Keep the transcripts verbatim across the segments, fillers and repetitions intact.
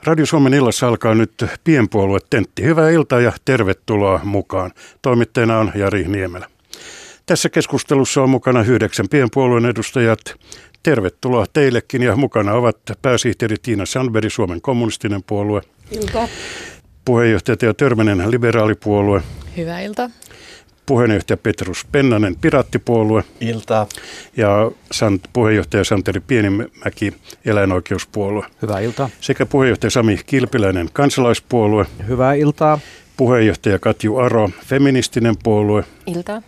Radio Suomen illassa alkaa nyt pienpuoluetentti. Hyvää iltaa ja tervetuloa mukaan. Toimittajana on Jari Niemelä. Tässä keskustelussa on mukana yhdeksän pienpuolueen edustajat. Tervetuloa teillekin ja mukana ovat pääsihteeri Tiina Sandberg, Suomen kommunistinen puolue. Ilta. Puheenjohtaja Teo Törmänen, liberaalipuolue. Hyvää iltaa. Puheenjohtaja Petrus Pennanen, Piraattipuolue. Iltaa. Ja Sant, puheenjohtaja Santeri Pienimäki, Eläinoikeuspuolue. Hyvää iltaa. Sekä puheenjohtaja Sami Kilpiläinen, Kansalaispuolue. Hyvää iltaa. Puheenjohtaja Katju Aro, Feministinen puolue. Iltaa.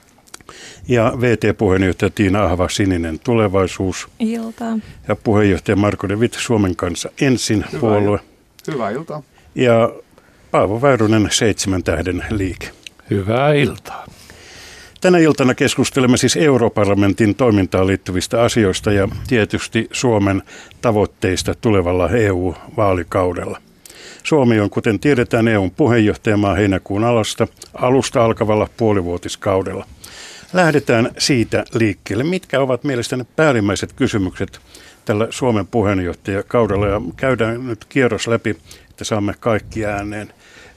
Ja V T-puheenjohtaja Tiina Ahva, Sininen tulevaisuus. Iltaa. Ja puheenjohtaja Marko de Witt, Suomen kanssa ensin Hyvää puolue. Il- Hyvää iltaa. Ja Paavo Väyrynen, Seitsemän tähden liike. Hyvää iltaa. Tänä iltana keskustelemme siis Europarlamentin toimintaan liittyvistä asioista ja tietysti Suomen tavoitteista tulevalla E U-vaalikaudella. Suomi on, kuten tiedetään, E U:n puheenjohtajamaa heinäkuun alusta, alusta alkavalla puolivuotiskaudella. Lähdetään siitä liikkeelle. Mitkä ovat mielestäni päällimmäiset kysymykset tällä Suomen puheenjohtajakaudella? Ja käydään nyt kierros läpi, että saamme kaikki ääneen.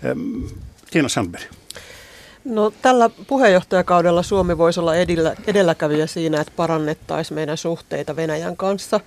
Tiina Sandberg. No, tällä puheenjohtajakaudella Suomi voisi olla edellä, edelläkävijä siinä, että parannettaisiin meidän suhteita Venäjän kanssa.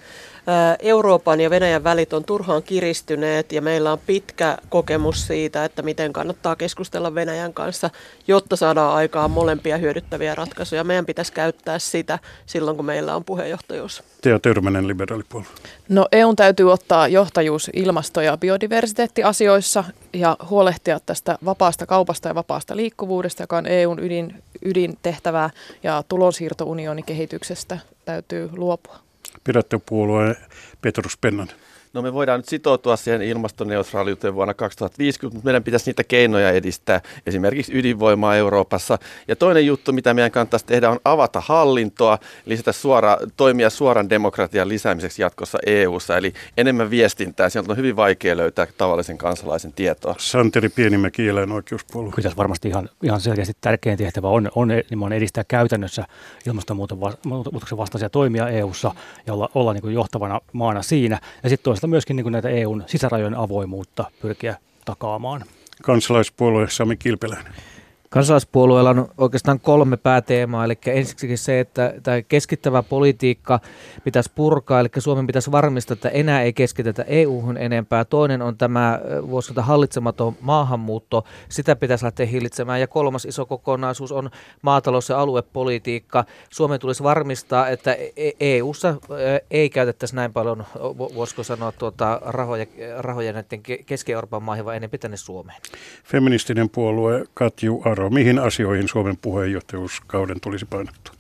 Euroopan ja Venäjän välit on turhaan kiristyneet ja meillä on pitkä kokemus siitä, että miten kannattaa keskustella Venäjän kanssa, jotta saadaan aikaan molempia hyödyttäviä ratkaisuja. Meidän pitäisi käyttää sitä silloin, kun meillä on puheenjohtajuus. Teo Törmänen, liberaalipuolue. No E U:n täytyy ottaa johtajuus ilmasto- ja biodiversiteettiasioissa ja huolehtia tästä vapaasta kaupasta ja vapaasta liikkuvuudesta, joka on E U:n ydin, ydintehtävää, ja tulonsiirtounionin kehityksestä täytyy luopua. Piraattipuolue Petrus Pennanen. No me voidaan nyt sitoutua siihen ilmastoneutraaliuteen vuonna kaksituhattaviisikymmentä, mutta meidän pitäisi niitä keinoja edistää, esimerkiksi ydinvoimaa Euroopassa. Ja toinen juttu, mitä meidän kannattaisi tehdä, on avata hallintoa, lisätä suora, toimia suoran demokratian lisäämiseksi jatkossa E U:ssa, eli enemmän viestintää. Sieltä on hyvin vaikea löytää tavallisen kansalaisen tietoa. Santeri Pienimäki, Eläinoikeuspuolue. Kyllä tässä varmasti ihan, ihan selkeästi tärkein tehtävä on, on, on edistää käytännössä ilmastonmuutoksen vastaisia toimia E U:ssa ja olla, olla niin kuin johtavana maana siinä. Ja sitten toisaalta myöskin niin kuin näitä E U:n sisärajojen avoimuutta pyrkiä takaamaan. Kansalaispuolue Sami Kilpiläinen. Kansalaispuolueella on oikeastaan kolme pääteemaa, eli ensiksikin se, että tämä keskittävä politiikka pitäisi purkaa, eli Suomen pitäisi varmistaa, että enää ei keskitetä E U:hun enempää. Toinen on tämä vuosilta hallitsematon maahanmuutto, sitä pitäisi lähteä hillitsemään. Ja kolmas iso kokonaisuus on maatalous- ja aluepolitiikka. Suomen tulisi varmistaa, että E U:ssa ei käytettäisi näin paljon, voisiko sanoa, tuota, rahoja, rahoja näiden Keski-Euroopan maihin, vaan enemmän tänne Suomeen. Feministinen puolue Katju Aro. Mihin asioihin Suomen puheenjohtajuuskauden tulisi painottua?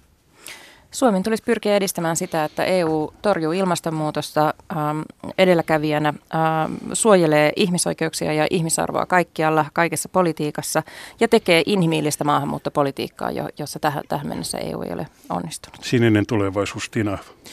Suomen tulisi pyrkiä edistämään sitä, että E U torjuu ilmastonmuutosta ähm, edelläkävijänä, ähm, suojelee ihmisoikeuksia ja ihmisarvoa kaikkialla, kaikessa politiikassa ja tekee inhimillistä maahanmuuttopolitiikkaa, jo, jossa tähän, tähän mennessä E U ei ole onnistunut. Sininen tulevaisuus, Tiina.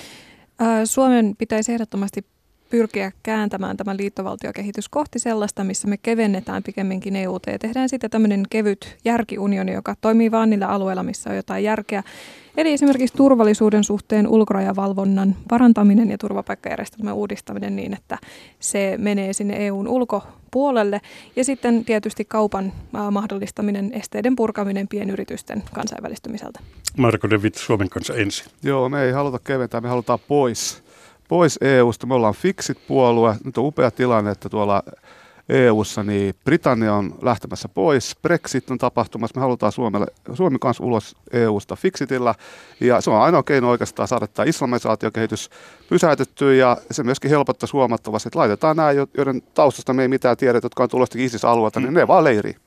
Suomen pitäisi ehdottomasti pyrkiä kääntämään tämä liittovaltiokehitys kohti sellaista, missä me kevennetään pikemminkin E U:ta ja tehdään sitten tämmöinen kevyt järkiunioni, joka toimii vain niillä alueilla, missä on jotain järkeä. Eli esimerkiksi turvallisuuden suhteen ulkorajavalvonnan parantaminen ja turvapaikkajärjestelmän uudistaminen niin, että se menee sinne E U:n ulkopuolelle. Ja sitten tietysti kaupan mahdollistaminen, esteiden purkaminen pienyritysten kansainvälistymiseltä. Marko de Witt, Suomen kanssa ensin. Joo, me ei haluta keventää, me halutaan pois. Pois E U:sta. Me ollaan Fixit-puolue. Nyt on upea tilanne, että tuolla E U:ssa niin Britannia on lähtemässä pois. Brexit on tapahtumassa. Me halutaan Suomelle, Suomi kanssa ulos E U:sta Fixitillä. Ja se on ainoa keino oikeastaan saada tämä islamisaatiokehitys pysäytettyä. Ja se myöskin helpottaisi huomattavasti, että laitetaan nämä, joiden taustasta me ei mitään tiedetä, jotka on tulosta ISIS-alueelta, niin ne vaan leiriin.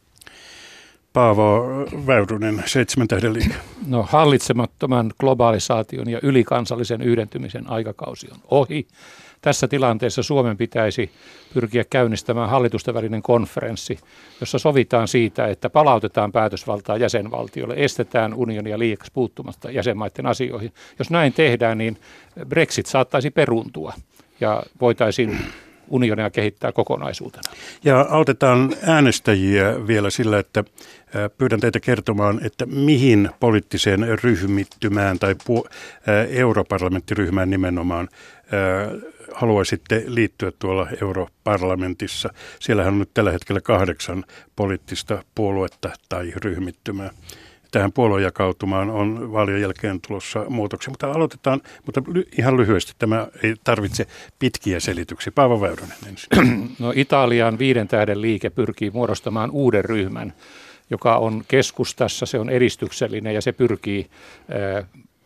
Paavo Väyrynen, Seitsemän tähden liike. No, hallitsemattoman globalisaation ja ylikansallisen yhdentymisen aikakausi on ohi. Tässä tilanteessa Suomen pitäisi pyrkiä käynnistämään hallitusten välinen konferenssi, jossa sovitaan siitä, että palautetaan päätösvaltaa jäsenvaltioille, estetään unionia liiaksi puuttumasta jäsenmaiden asioihin. Jos näin tehdään, niin Brexit saattaisi peruuntua ja voitaisiin unionia kehittää kokonaisuutena. Ja autetaan äänestäjiä vielä sillä, että pyydän teitä kertomaan, että mihin poliittiseen ryhmittymään tai pu- europarlamenttiryhmään nimenomaan haluaisitte liittyä tuolla europarlamentissa? Siellähän on nyt tällä hetkellä kahdeksan poliittista puoluetta tai ryhmittymää. Tähän puoluejakautumaan on vaalien jälkeen tulossa muutoksia, mutta aloitetaan, mutta ihan lyhyesti, tämä ei tarvitse pitkiä selityksiä. Paavo Väyrynen ensin. No, Italian viiden tähden liike pyrkii muodostamaan uuden ryhmän, joka on keskustassa, se on edistyksellinen ja se pyrkii äh,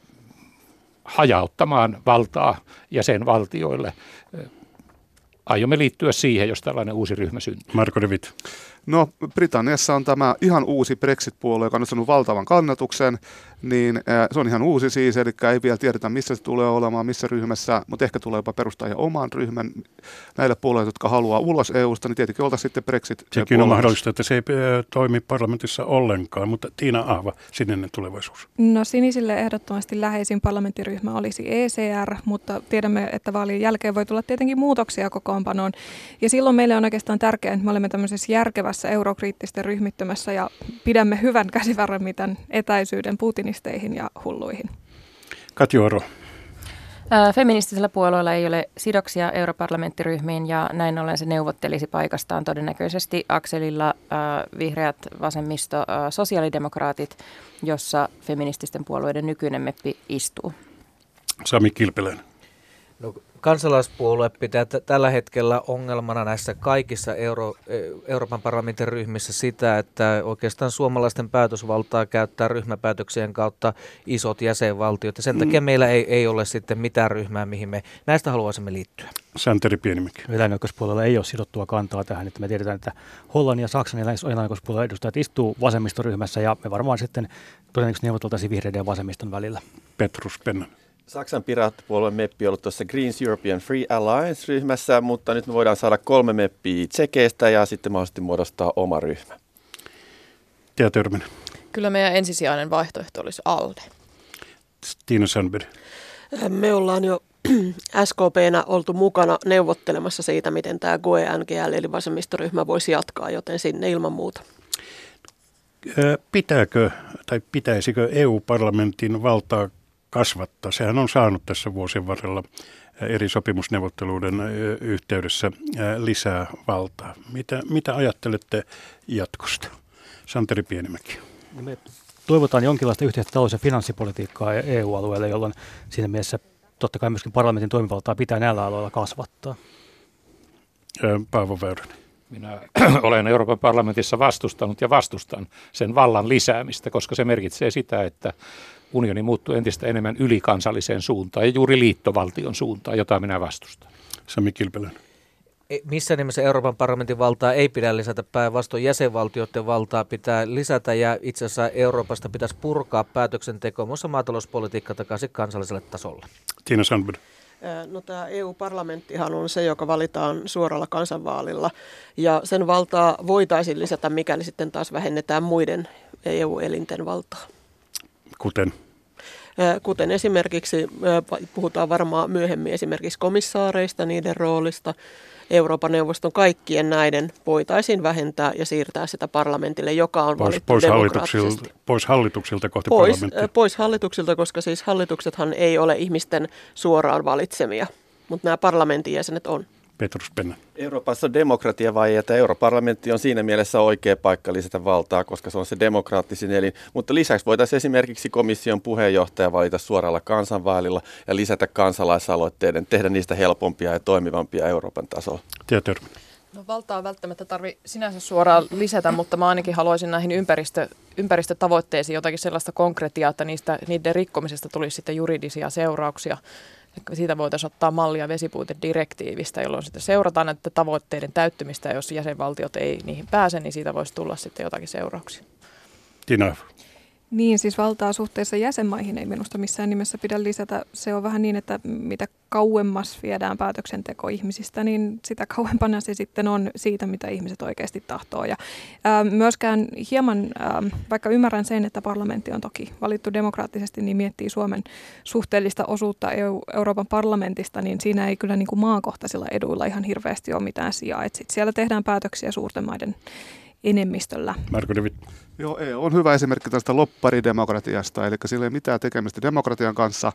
hajauttamaan valtaa jäsenvaltioille. Aiomme liittyä siihen, jos tällainen uusi ryhmä syntyy. Marko de Witt. No, Britanniassa on tämä ihan uusi Brexit-puolue, joka on saanut valtavan kannatuksen, niin se on ihan uusi siis, eli ei vielä tiedetä, missä se tulee olemaan, missä ryhmässä, mutta ehkä tulee jopa perustaa ihan oman ryhmän näille puolueille, jotka haluaa ulos E U:sta, niin tietenkin oltaisiin sitten Brexit. Sekin on mahdollista, että se ei toimi parlamentissa ollenkaan, mutta Tiina Ahva, sininen tulevaisuus. No, sinisille ehdottomasti läheisin parlamenttiryhmä olisi E C R, mutta tiedämme, että vaalien jälkeen voi tulla tietenkin muutoksia kokoonpanoon. Ja silloin meille on oikeastaan tärkeää, että me olemme tämmöisessä järkevässä eurokriittisten ryhmittymässä ja pidämme hyvän käsivarremmitan etäisyyden putinisteihin ja hulluihin. Katju Oro. Feministisellä puolueella ei ole sidoksia europarlamenttiryhmiin ja näin ollen se neuvottelisi paikastaan todennäköisesti akselilla äh, vihreät, vasemmisto, äh, sosiaalidemokraatit, jossa feminististen puolueiden nykyinen meppi istuu. Sami Kilpeläinen. No, kansalaispuolue pitää t- tällä hetkellä ongelmana näissä kaikissa Euro- Euroopan parlamentin ryhmissä sitä, että oikeastaan suomalaisten päätösvaltaa käyttää ryhmäpäätöksien kautta isot jäsenvaltiot. Ja sen takia mm. meillä ei, ei ole sitten mitään ryhmää, mihin me näistä haluaisimme liittyä. Santeri Pienimäki. Eläinoikeuspuolella ei ole sidottua kantaa tähän, että me tiedetään, että Hollannin ja Saksan eläinoikeuspuolella edustajat istuu vasemmistoryhmässä ja me varmaan sitten todennäköisesti neuvoteltaisiin vihreiden ja vasemmiston välillä. Petrus Pennan. Saksan piraattipuolueen meppi on ollut tuossa Greens European Free Alliance-ryhmässä, mutta nyt me voidaan saada kolme meppiä Tsekeistä ja sitten mahdollisesti muodostaa oma ryhmä. Tia Törmänen. Kyllä meidän ensisijainen vaihtoehto olisi ALDE. Tiina Sandberg. Me ollaan jo S K P:nä oltu mukana neuvottelemassa siitä, miten tämä G U E N G L eli vasemmistoryhmä voisi jatkaa, joten sinne ilman muuta. Pitääkö tai pitäisikö E U-parlamentin valtaa kasvattaa? Sehän on saanut tässä vuosien varrella eri sopimusneuvotteluiden yhteydessä lisää valtaa. Mitä, mitä ajattelette jatkosta? Santeri Pienimäki. Me toivotaan jonkinlaista yhteistä talous- ja finanssipolitiikkaa E U-alueelle, jolloin siinä mielessä totta kai myöskin parlamentin toimivaltaa pitää näillä aloilla kasvattaa. Paavo Väyrynen. Minä olen Euroopan parlamentissa vastustanut ja vastustan sen vallan lisäämistä, koska se merkitsee sitä, että unioni muuttuu entistä enemmän ylikansalliseen suuntaan ja juuri liittovaltion suuntaan, jota minä vastustan. Sami Kilpeläinen. Missä nimessä Euroopan parlamentin valtaa ei pidä lisätä, päinvastoin jäsenvaltioiden valtaa pitää lisätä ja itse asiassa Euroopasta pitäisi purkaa päätöksentekoa, muassa maatalouspolitiikka takaisin kansalliselle tasolle. Tiina Sandberg. No, tämä E U-parlamenttihan on se, joka valitaan suoralla kansanvaalilla ja sen valtaa voitaisiin lisätä, mikäli sitten taas vähennetään muiden E U-elinten valtaa. Kuten? Kuten esimerkiksi, puhutaan varmaan myöhemmin esimerkiksi komissaareista, niiden roolista, Euroopan neuvoston kaikkien näiden voitaisiin vähentää ja siirtää sitä parlamentille, joka on pois, valittu pois demokraattisesti. Hallituksilta, pois hallituksilta kohti pois, parlamenttia. Pois hallituksilta, koska siis hallituksethan ei ole ihmisten suoraan valitsemia, mutta nämä parlamentin jäsenet on. Petrus Pennan. Euroopassa on demokratiavaje, että europarlamentti on siinä mielessä oikea paikka lisätä valtaa, koska se on se demokraattisin elin. Mutta lisäksi voitaisiin esimerkiksi komission puheenjohtaja valita suoralla kansanvaalilla ja lisätä kansalaisaloitteiden, tehdä niistä helpompia ja toimivampia Euroopan tasolla. Tietysti. No, valtaa välttämättä tarvitse sinänsä suoraan lisätä, mutta mä ainakin haluaisin näihin ympäristö, ympäristötavoitteisiin jotakin sellaista konkretiaa, että niistä, niiden rikkomisesta tulisi sitten juridisia seurauksia. Siitä voitaisiin ottaa mallia vesipuitedirektiivistä, jolloin sitten seurataan näiden tavoitteiden täyttymistä, ja jos jäsenvaltiot ei niihin pääse, niin siitä voisi tulla sitten jotakin seurauksia. Tina. Niin, siis valtaa suhteessa jäsenmaihin ei minusta missään nimessä pidä lisätä. Se on vähän niin, että mitä kauemmas viedään päätöksenteko ihmisistä, niin sitä kauempana se sitten on siitä, mitä ihmiset oikeasti tahtoo. Ja ää, myöskään hieman, ää, vaikka ymmärrän sen, että parlamentti on toki valittu demokraattisesti, niin miettii Suomen suhteellista osuutta E U, Euroopan parlamentista, niin siinä ei kyllä niin kuin maakohtaisilla eduilla ihan hirveästi ole mitään sijaa. Et sit siellä tehdään päätöksiä suurten maiden enemmistöllä. Marko David. Joo, E U on hyvä esimerkki tästä lopparidemokratiasta, eli sillä ei mitään tekemistä demokratian kanssa.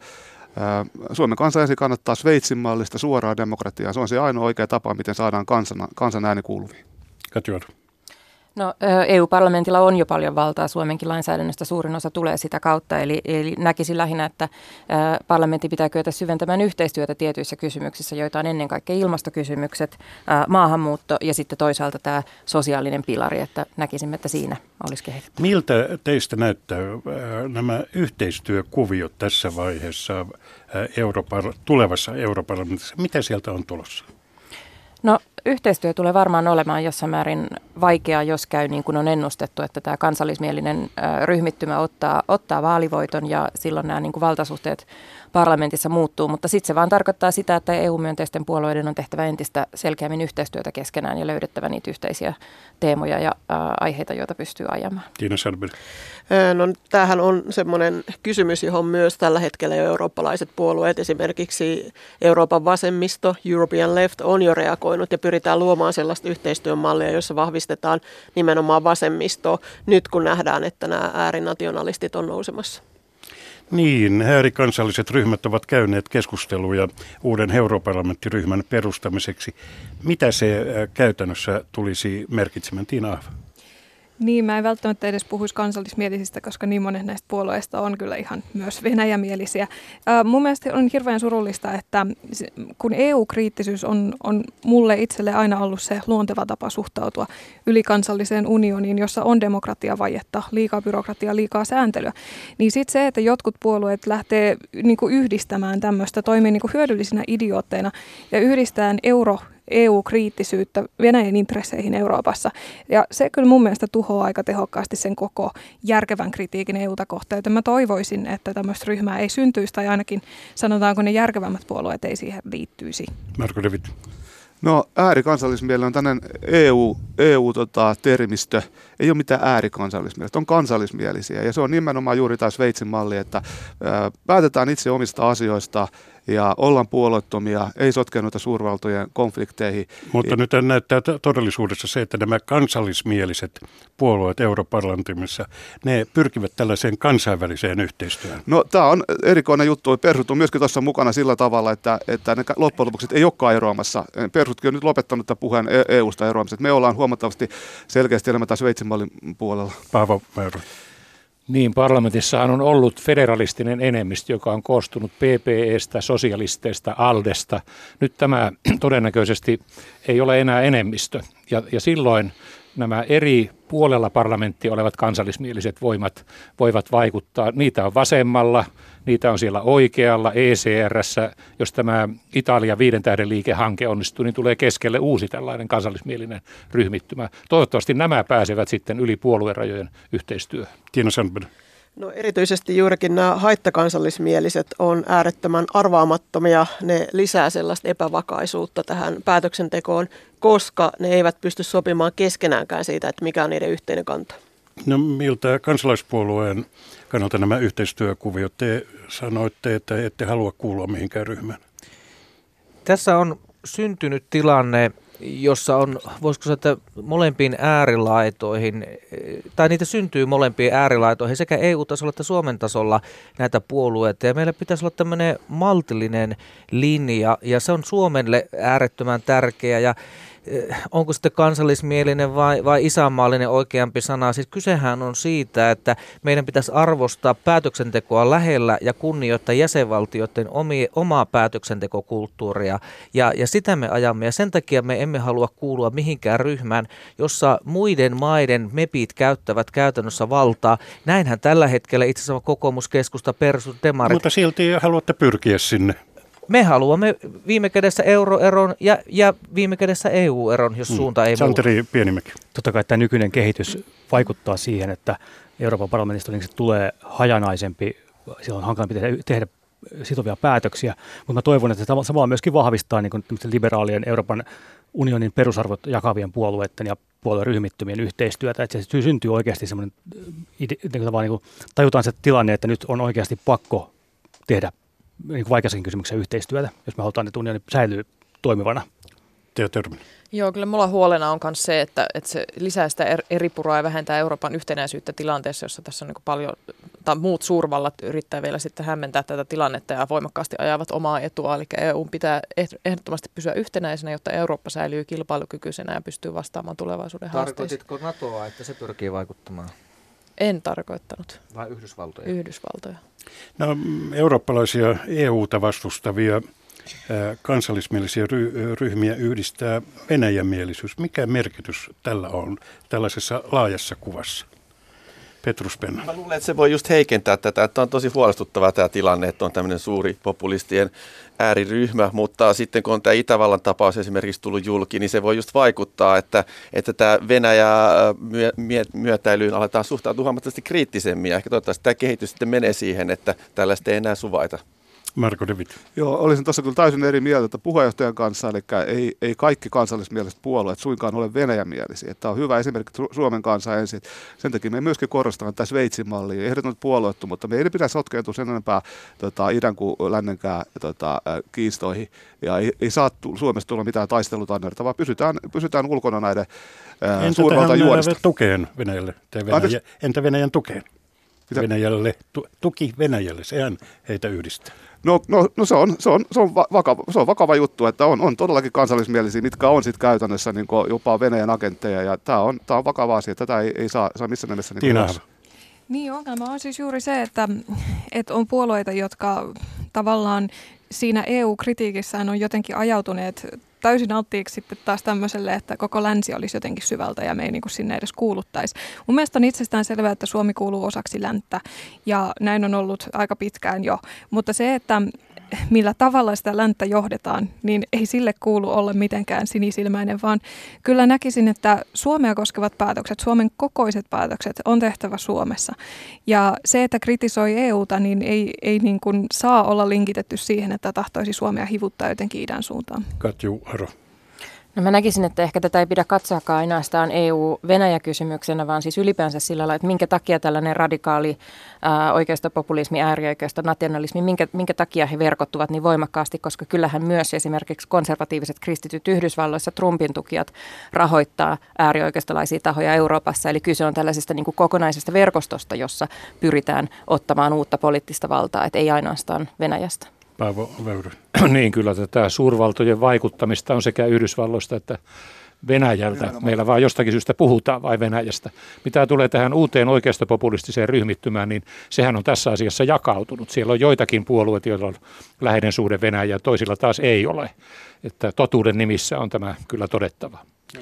Suomen kansa ensin kannattaa Sveitsin mallista suoraa demokratiaa. Se on se ainoa oikea tapa, miten saadaan kansan, kansan ääni kuuluviin. Katja Aro. No, E U-parlamentilla on jo paljon valtaa, Suomenkin lainsäädännöstä suurin osa tulee sitä kautta, eli, eli näkisin lähinnä, että parlamentti pitää kyetä syventämään yhteistyötä tietyissä kysymyksissä, joita on ennen kaikkea ilmastokysymykset, maahanmuutto ja sitten toisaalta tämä sosiaalinen pilari, että näkisimme, että siinä olisi kehitetty. Miltä teistä näyttää nämä yhteistyökuviot tässä vaiheessa Euroopan, tulevassa Europarlamentissa? Mitä sieltä on tulossa? No, yhteistyö tulee varmaan olemaan jossain määrin vaikeaa, jos käy niin kuin on ennustettu, että tämä kansallismielinen ryhmittymä ottaa, ottaa vaalivoiton ja silloin nämä niin kuin valtasuhteet parlamentissa muuttuu, mutta sitten se vaan tarkoittaa sitä, että E U-myönteisten puolueiden on tehtävä entistä selkeämmin yhteistyötä keskenään ja löydettävä niitä yhteisiä teemoja ja ää, aiheita, joita pystyy ajamaan. Tiina Sandberg. No, tämähän on semmoinen kysymys, johon myös tällä hetkellä jo eurooppalaiset puolueet, esimerkiksi Euroopan vasemmisto, European Left, on jo reagoinut ja pyritään luomaan sellaista yhteistyön mallia, jossa vahvistetaan nimenomaan vasemmistoa nyt kun nähdään, että nämä äärinationalistit on nousemassa. Niin, äärikansalliset ryhmät ovat käyneet keskusteluja uuden europarlamenttiryhmän perustamiseksi. Mitä se käytännössä tulisi merkitsemään, Tiina Ahve? Niin, mä en välttämättä edes puhuisi kansallismielisistä, koska niin monet näistä puolueista on kyllä ihan myös venäjämielisiä. Ää, mun mielestä on hirveän surullista, että kun E U-kriittisyys on, on mulle itselle aina ollut se luonteva tapa suhtautua ylikansalliseen unioniin, jossa on demokratiavajetta, liikaa byrokratiaa, liikaa sääntelyä, niin sitten se, että jotkut puolueet lähtee niinku yhdistämään tämmöistä, toimii niinku hyödyllisinä idiootteina ja yhdistään euro E U-kriittisyyttä Venäjän intresseihin Euroopassa. Ja se kyllä mun mielestä tuhoaa aika tehokkaasti sen koko järkevän kritiikin E U:ta kohtaan. Joten mä toivoisin, että tämmöistä ryhmää ei syntyisi, tai ainakin sanotaanko ne järkevämmät puolueet ei siihen liittyisi. Marko David. No, äärikansallismielinen on tämmöinen E U, E U-termistö. Ei ole mitään äärikansallismielistä, on kansallismielisiä. Ja se on nimenomaan juuri tämä Sveitsin malli, että ää, päätetään itse omista asioista ja ollaan puolueettomia, ei sotkea noita suurvaltojen konflikteihin. Mutta nyt näyttää todellisuudessa se, että nämä kansallismieliset puolueet europarlamentissa, ne pyrkivät tällaiseen kansainväliseen yhteistyöhön. No, tämä on erikoinen juttu. Persut on myöskin tuossa mukana sillä tavalla, että, että ne loppujen lopuksi ei olekaan eroamassa. Persutkin on nyt lopettanut tämän puheen E U:sta eroamisesta. Me ollaan huomattavasti selkeästi enemmän tämän Sveitsin mallin puolella. Paavo Väyrä. Niin, parlamentissahan on ollut federalistinen enemmistö, joka on koostunut P P E:stä, sosialisteista, ALDEsta. Nyt tämä todennäköisesti ei ole enää enemmistö. Ja, ja silloin nämä eri puolella parlamenttia olevat kansallismieliset voimat voivat vaikuttaa. Niitä on vasemmalla, niitä on siellä oikealla, E C R:ssä. Jos tämä Italia viiden tähden liikehanke onnistuu, niin tulee keskelle uusi tällainen kansallismielinen ryhmittymä. Toivottavasti nämä pääsevät sitten yli puoluerajojen yhteistyöhön. Tiina Sandberg. No, erityisesti juurikin nämä haittakansallismieliset on äärettömän arvaamattomia. Ne lisää sellaista epävakaisuutta tähän päätöksentekoon, koska ne eivät pysty sopimaan keskenäänkään siitä, että mikä on niiden yhteinen kanta. No, miltä kansalaispuolueen kannalta nämä yhteistyökuviot? Te sanoitte, että ette halua kuulua mihinkään ryhmään. Tässä on syntynyt tilanne, jossa on, voisiko sanoa, että molempiin äärilaitoihin, tai niitä syntyy molempiin äärilaitoihin sekä E U-tasolla että Suomen tasolla näitä puolueita. Ja meillä pitäisi olla tämmöinen maltillinen linja, ja se on Suomelle äärettömän tärkeä. Ja onko sitten kansallismielinen vai, vai isänmaallinen oikeampi sana? Siis kysehän on siitä, että meidän pitäisi arvostaa päätöksentekoa lähellä ja kunnioittaa jäsenvaltioiden omia, omaa päätöksentekokulttuuria. Ja, ja sitä me ajamme. Ja sen takia me emme halua kuulua mihinkään ryhmään, jossa muiden maiden mepit käyttävät käytännössä valtaa. Näinhän tällä hetkellä itse asiassa kokoomus, keskusta, persut, demarit. Mutta silti haluatte pyrkiä sinne. Me haluamme viime kädessä euroeron ja, ja viime kädessä E U-eron, jos suunta ei muuta. Santeri Pienimäki. Totta kai tämä nykyinen kehitys vaikuttaa siihen, että Euroopan parlamentista tulee hajanaisempi, siellä on hankalampi tehdä, tehdä sitovia päätöksiä, mutta mä toivon, että tämä samalla myöskin vahvistaa niin kuin liberaalien Euroopan unionin perusarvot jakavien puolueiden ja puolueryhmittymien yhteistyötä, että se syntyy oikeasti semmoinen, niin kuin tajutaan se tilanne, että nyt on oikeasti pakko tehdä niin vaikeassakin kysymyksessä yhteistyötä, jos me halutaan, että unioni säilyy toimivana. Edustaja Törmänen. Joo, kyllä mulla huolena on myös se, että, että se lisää sitä eripuraa ja vähentää Euroopan yhtenäisyyttä tilanteessa, jossa tässä on niin paljon, tai muut suurvallat yrittää vielä sitten hämmentää tätä tilannetta ja voimakkaasti ajavat omaa etua. Eli E U pitää ehdottomasti pysyä yhtenäisenä, jotta Eurooppa säilyy kilpailukykyisenä ja pystyy vastaamaan tulevaisuuden haasteisiin. Tarkoititko NATOa, että se pyrkii vaikuttamaan? En tarkoittanut. Vai Yhdysvaltoja? Yhdysvaltoja. No, eurooppalaisia E U:ta vastustavia kansallismielisiä ryhmiä yhdistää Venäjämielisyys. Mikä merkitys tällä on tällaisessa laajassa kuvassa? Petrus Pennanen. Mä luulen, että se voi just heikentää tätä, että on tosi huolestuttava tämä tilanne, että on tämmöinen suuri populistien ääriryhmä, mutta sitten kun on tämä Itävallan tapaus esimerkiksi tullut julki, niin se voi just vaikuttaa, että, että tämä Venäjä myö, myö, myötäilyyn aletaan suhtautua huomattavasti kriittisemmin, ja ehkä toivottavasti tämä kehitys sitten menee siihen, että tällaista ei enää suvaita. Marko De Witt. Joo, olisin tuossa kyllä täysin eri mieltä että puheenjohtajan kanssa, eli ei, ei kaikki kansallismieliset puolueet suinkaan ole venäjämielisiä. Tämä on hyvä esimerkki Suomen kanssa ensin. Sen takia me myöskin korostetaan tämä Sveitsin mallia, ehdotonta puolueettomuutta. Me ei pitäisi sotkeutua sen enempää tota, idän kuin lännenkään tota, kiistoihin. Ja ei, ei saa Suomesta tulla mitään taistelutannerta, vaan pysytään, pysytään ulkona näiden suurvaltain juonista. Entä tukeen Venäjälle? Venäjä, entä Venäjän tukeen? Venäjälle, tu, tuki Venäjälle, sehän heitä yhdistää. No, no, no se, on, se, on, se, on vakava, se on vakava juttu, että on, on todellakin kansallismielisiä, mitkä on sitten käytännössä niin jopa Venäjän agentteja, ja tämä on, tämä on vakava asia, tätä ei, ei saa, saa missään nimessä. Niin, niin ongelma on siis juuri se, että, että on puolueita, jotka tavallaan siinä E U-kritiikissään on jotenkin ajautuneet täysin alttiiksi sitten taas tämmöiselle, että koko länsi olisi jotenkin syvältä ja me ei niin kuin sinne edes kuuluttaisi. Mun mielestä on itsestään selvää, että Suomi kuuluu osaksi länttä ja näin on ollut aika pitkään jo, mutta se, että millä tavalla sitä länttä johdetaan, niin ei sille kuulu olla mitenkään sinisilmäinen, vaan kyllä näkisin, että Suomea koskevat päätökset, Suomen kokoiset päätökset on tehtävä Suomessa. Ja se, että kritisoi E U:ta, niin ei, ei niin kuin saa olla linkitetty siihen, että tahtoisi Suomea hivuttaa jotenkin idän suuntaan. Katju Aro. No mä näkisin, että ehkä tätä ei pidä katsoakaan ainoastaan E U-Venäjä-kysymyksenä, vaan siis ylipäänsä sillä lailla, että minkä takia tällainen radikaali ää, oikeistopopulismi, äärioikeisto, nationalismi, minkä, minkä takia he verkottuvat niin voimakkaasti, koska kyllähän myös esimerkiksi konservatiiviset kristityt Yhdysvalloissa Trumpin tukijat rahoittaa äärioikeistolaisia tahoja Euroopassa. Eli kyse on tällaisesta niin kuin kokonaisesta verkostosta, jossa pyritään ottamaan uutta poliittista valtaa, että ei ainoastaan Venäjästä. Paavo Väyrynen. Niin, kyllä tätä suurvaltojen vaikuttamista on sekä Yhdysvalloista että Venäjältä. Venäjä. Meillä vaan jostakin syystä puhutaan vain Venäjästä. Mitä tulee tähän uuteen oikeistopopulistiseen ryhmittymään, niin sehän on tässä asiassa jakautunut. Siellä on joitakin puolueita, joilla on läheinen suhde Venäjään, toisilla taas ei ole. Että totuuden nimissä on tämä kyllä todettava.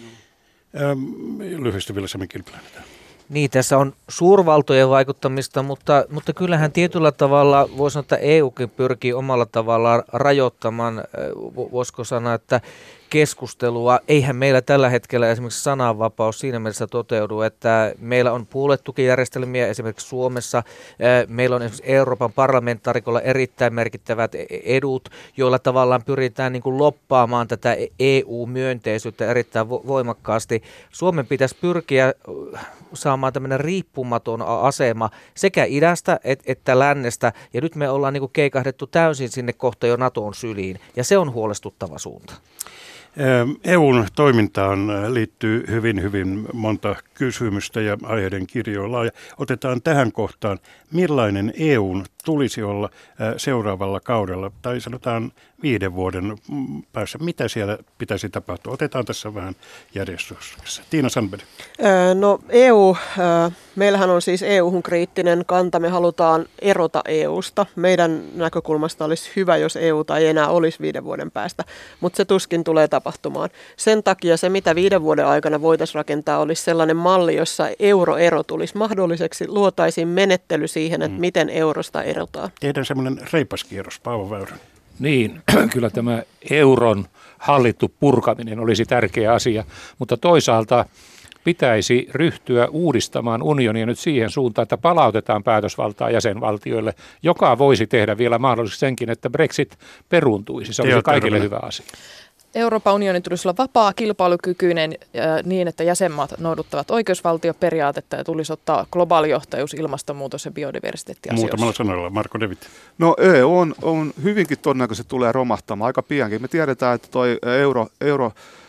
Ähm, lyhyesti vielä Sami Kilpeläinen. Niin, tässä on suurvaltojen vaikuttamista, mutta, mutta kyllähän tietyllä tavalla voisi sanoa, että E Ukin pyrkii omalla tavallaan rajoittamaan, voisiko sanoa, että keskustelua. Eihän meillä tällä hetkellä esimerkiksi sananvapaus siinä mielessä toteudu, että meillä on puoluetukijärjestelmiä esimerkiksi Suomessa. Meillä on esimerkiksi Euroopan parlamentaarikolla erittäin merkittävät edut, joilla tavallaan pyritään niin kuin loppaamaan tätä E U-myönteisyyttä erittäin voimakkaasti. Suomen pitäisi pyrkiä saamaan tämmöinen riippumaton asema sekä idästä että lännestä, ja nyt me ollaan niin kuin keikahdettu täysin sinne kohta jo NATOn syliin, ja se on huolestuttava suunta. E U:n toimintaan liittyy hyvin, hyvin monta kysymystä ja aiheiden kirjoilla. Ja otetaan tähän kohtaan, millainen E U:n tulisi olla seuraavalla kaudella, tai sanotaan viiden vuoden päässä. Mitä siellä pitäisi tapahtua? Otetaan tässä vähän järjestyksessä. Tiina Sandberg. No E U, meillähän on siis E U:hun kriittinen kanta. Me halutaan erota E U:sta. Meidän näkökulmasta olisi hyvä, jos E U:ta ei enää olisi viiden vuoden päästä, mutta se tuskin tulee tapahtumaan. Sen takia se, mitä viiden vuoden aikana voitaisiin rakentaa, olisi sellainen malli, jossa euroero tulisi mahdolliseksi. Luotaisiin menettely siihen, että miten eurosta erotaan. Tehdään semmoinen reipas kierros, Paavo Väyrynen. Niin, kyllä tämä euron hallittu purkaminen olisi tärkeä asia, mutta toisaalta pitäisi ryhtyä uudistamaan unionia nyt siihen suuntaan, että palautetaan päätösvaltaa jäsenvaltioille, joka voisi tehdä vielä mahdollisesti senkin, että Brexit peruuntuisi. Se olisi kaikille hyvä asia. Euroopan unionin tulisi olla vapaa, kilpailukykyinen äh, niin, että jäsenmaat noudattavat oikeusvaltioperiaatetta ja tulisi ottaa globaali johtajuus ilmastonmuutos- ja biodiversiteettiasioissa. Muutamalla sanalla, Marko De Witt. No E U on, on hyvinkin todennäköisesti tulee romahtamaan aika piankin. Me tiedetään, että toi euro, euro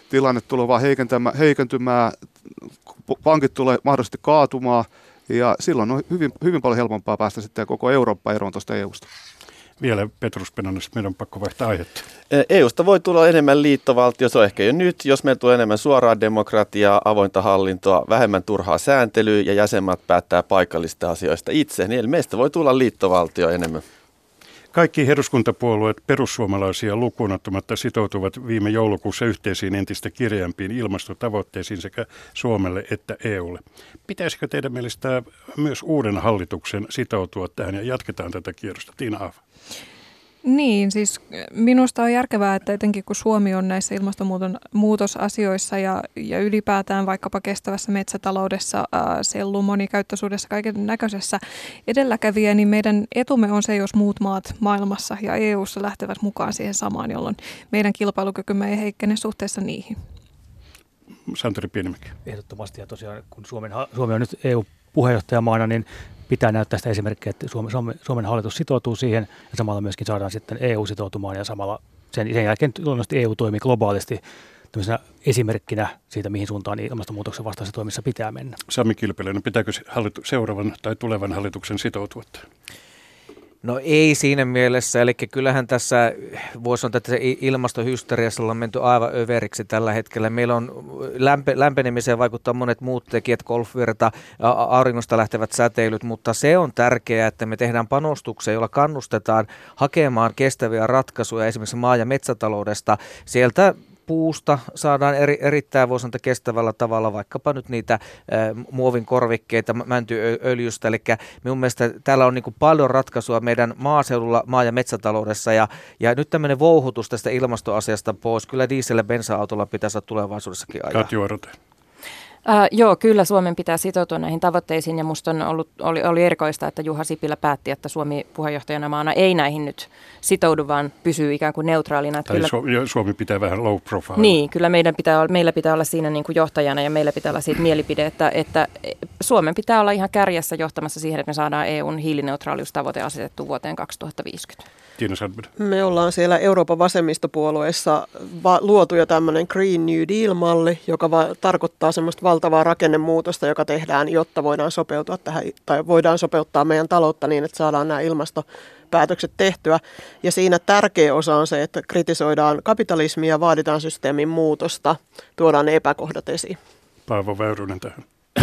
tilanne tulee vaan heikentymään, pankit tulee mahdollisesti kaatumaan, ja silloin on hyvin, hyvin paljon helpompaa päästä sitten koko Eurooppa eroon tuosta E U:sta. Vielä Petrus Pennanen, meidän on pakko vaihtaa aihetta. E U:sta voi tulla enemmän liittovaltio, se on ehkä jo nyt, jos meillä tulee enemmän suoraa demokratiaa, avointa hallintoa, vähemmän turhaa sääntelyä ja jäsenmaat päättää paikallista asioista itse, niin meistä voi tulla liittovaltio enemmän. Kaikki eduskuntapuolueet perussuomalaisia lukuun ottamatta sitoutuvat viime joulukuussa yhteisiin entistä kirjaimpiin ilmastotavoitteisiin sekä Suomelle että E U:lle. Pitäisikö teidän mielestä myös uuden hallituksen sitoutua tähän ja jatketaan tätä kierrosta? Tiina Aava. Niin, siis minusta on järkevää, että etenkin kun Suomi on näissä ilmastonmuutosasioissa ja, ja ylipäätään vaikkapa kestävässä metsätaloudessa, ää, sellun monikäyttöisuudessa, kaiken näköisessä edelläkävijä, niin meidän etumme on se, jos muut maat maailmassa ja E U:ssa lähtevät mukaan siihen samaan, jolloin meidän kilpailukykymme ei heikkene suhteessa niihin. Santeri Pienimäki. Ehdottomasti, ja tosiaan kun Suomen, Suomi on nyt E U-puheenjohtajamaana, niin pitää näyttää sitä esimerkkiä, että Suomen, Suomen hallitus sitoutuu siihen ja samalla myöskin saadaan sitten E U sitoutumaan ja samalla sen, sen jälkeen luonnollisesti E U toimii globaalisti tämmöisenä esimerkkinä siitä, mihin suuntaan ilmastonmuutoksen vastaisessa toimissa pitää mennä. Sami Kilpeläinen, pitääkö hallitu, seuraavan tai tulevan hallituksen sitoutua? No ei siinä mielessä, eli kyllähän tässä voisi sanoa, että ilmastohysteriassa ollaan menty aivan överiksi tällä hetkellä. Meillä on lämpe, lämpenemiseen vaikuttaa monet muut tekijät, golfvirta, auringosta lähtevät säteilyt, mutta se on tärkeää, että me tehdään panostuksia, joilla kannustetaan hakemaan kestäviä ratkaisuja esimerkiksi maa- ja metsätalitaloudesta sieltä puusta saadaan eri, erittäin voisi sanoa kestävällä tavalla vaikkapa nyt niitä ä, muovin korvikkeita mäntyöljystä. Eli minun mielestä täällä on niin kuin paljon ratkaisua meidän maaseudulla, maa- ja metsätaloudessa. Ja, ja nyt tämmöinen vouhutus tästä ilmastoasiasta pois. Kyllä diesel- ja bensa-autolla pitäisi katjoudessakin ajaa. Katju Arote. Uh, joo, kyllä Suomen pitää sitoutua näihin tavoitteisiin ja musta on ollut, oli, oli erikoista, että Juha Sipilä päätti, että Suomi puheenjohtajana maana ei näihin nyt sitoudu, vaan pysyy ikään kuin neutraalina. Tai kyllä, Suomi pitää vähän low profile. Niin, kyllä meidän pitää olla, meillä pitää olla siinä niin kuin johtajana ja meillä pitää olla siitä mielipide, että, että Suomen pitää olla ihan kärjessä johtamassa siihen, että me saadaan E U:n hiilineutraaliustavoite asetettu vuoteen kaksituhattaviisikymmentä. Tiina Sandberg. Me ollaan siellä Euroopan vasemmistopuolueessa va- luotu jo tämmöinen Green New Deal-malli, joka va- tarkoittaa semmoista valtavaa rakennemuutosta, joka tehdään, jotta voidaan sopeutua tähän, tai voidaan sopeuttaa meidän taloutta niin, että saadaan nämä ilmastopäätökset tehtyä. Ja siinä tärkeä osa on se, että kritisoidaan kapitalismia, vaaditaan systeemin muutosta, tuodaan ne epäkohdat esiin. Paavo Väyrynen tähän.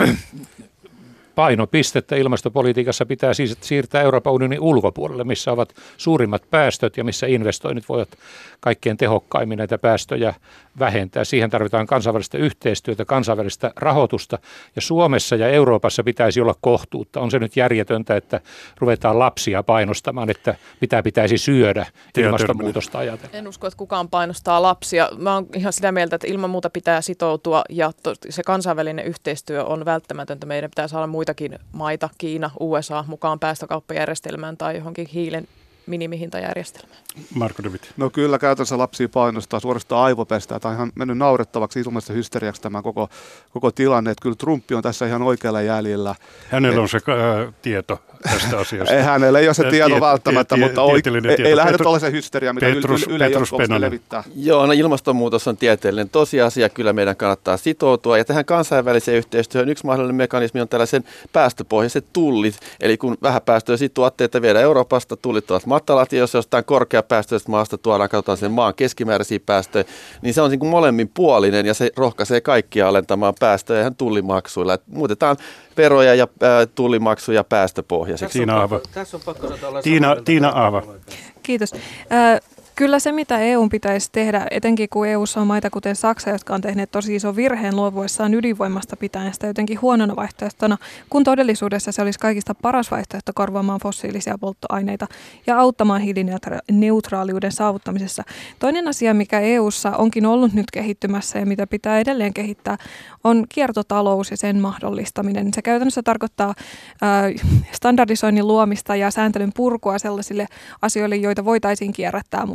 Painopistettä ilmastopolitiikassa pitää siis siirtää Euroopan unionin ulkopuolelle, missä ovat suurimmat päästöt ja missä investoinnit voivat kaikkein tehokkaimmin näitä päästöjä vähentää. Siihen tarvitaan kansainvälistä yhteistyötä, kansainvälistä rahoitusta ja Suomessa ja Euroopassa pitäisi olla kohtuutta. On se nyt järjetöntä, että ruvetaan lapsia painostamaan, että mitä pitäisi syödä ilmastonmuutosta ajatellen. En usko, että kukaan painostaa lapsia. Mä oon ihan sitä mieltä, että ilman muuta pitää sitoutua ja to, se kansainvälinen yhteistyö on välttämätöntä. Meidän pitää saada muitakin maita, Kiina, U S A mukaan päästökauppajärjestelmään tai johonkin hiilen minimihintajärjestelmään. Marko David. No kyllä käytännössä lapsia painostaa suorastaan aivopestää. Tämä on ihan mennyt naurettavaksi ilmaisesta hysteriaksi tämä koko, koko tilanne. Että kyllä Trump on tässä ihan oikealla jäljellä. Hänellä on se äh, tieto tästä asiasta. Ei, hänellä ei ole se tieto välttämättä, tie, mutta oik- ei, ei lähde tuollaisen hysteriaa, mitä Petrus, Yle Petrus Yle levittää. Joo, no ilmastonmuutos on tieteellinen tosiasia. Kyllä meidän kannattaa sitoutua. Ja tähän kansainväliseen yhteistyöhön yksi mahdollinen mekanismi on tällaisen päästöpohjaiset tullit. Eli kun vähäpäästöisiä tuotteita viedään Euroopasta, tullit ovat matalat. Ja jos jostain korkeapäästöisestä maasta tuodaan, katsotaan sen maan keskimääräisiä päästöjä, niin se on niin kuin molemminpuolinen ja se rohkaisee kaikkia alentamaan päästöjä ihan tullimaksuilla. Et muutetaan veroja ja äh, tullimaksuja päästöpohjaisiksi. Tiina Aava. Tiina, Tiina Aava. Kiitos. Äh, Kyllä se, mitä E U:n pitäisi tehdä, etenkin kun E U:ssa on maita kuten Saksa, jotka on tehneet tosi ison virheen luovuessaan ydinvoimasta pitäen sitä jotenkin huonona vaihtoehtona, kun todellisuudessa se olisi kaikista paras vaihtoehto korvaamaan fossiilisia polttoaineita ja auttamaan hiilineutraaliuden saavuttamisessa. Toinen asia, mikä E U:ssa onkin ollut nyt kehittymässä ja mitä pitää edelleen kehittää, on kiertotalous ja sen mahdollistaminen. Se käytännössä tarkoittaa äh, standardisoinnin luomista ja sääntelyn purkua sellaisille asioille, joita voitaisiin kierrättää, mutta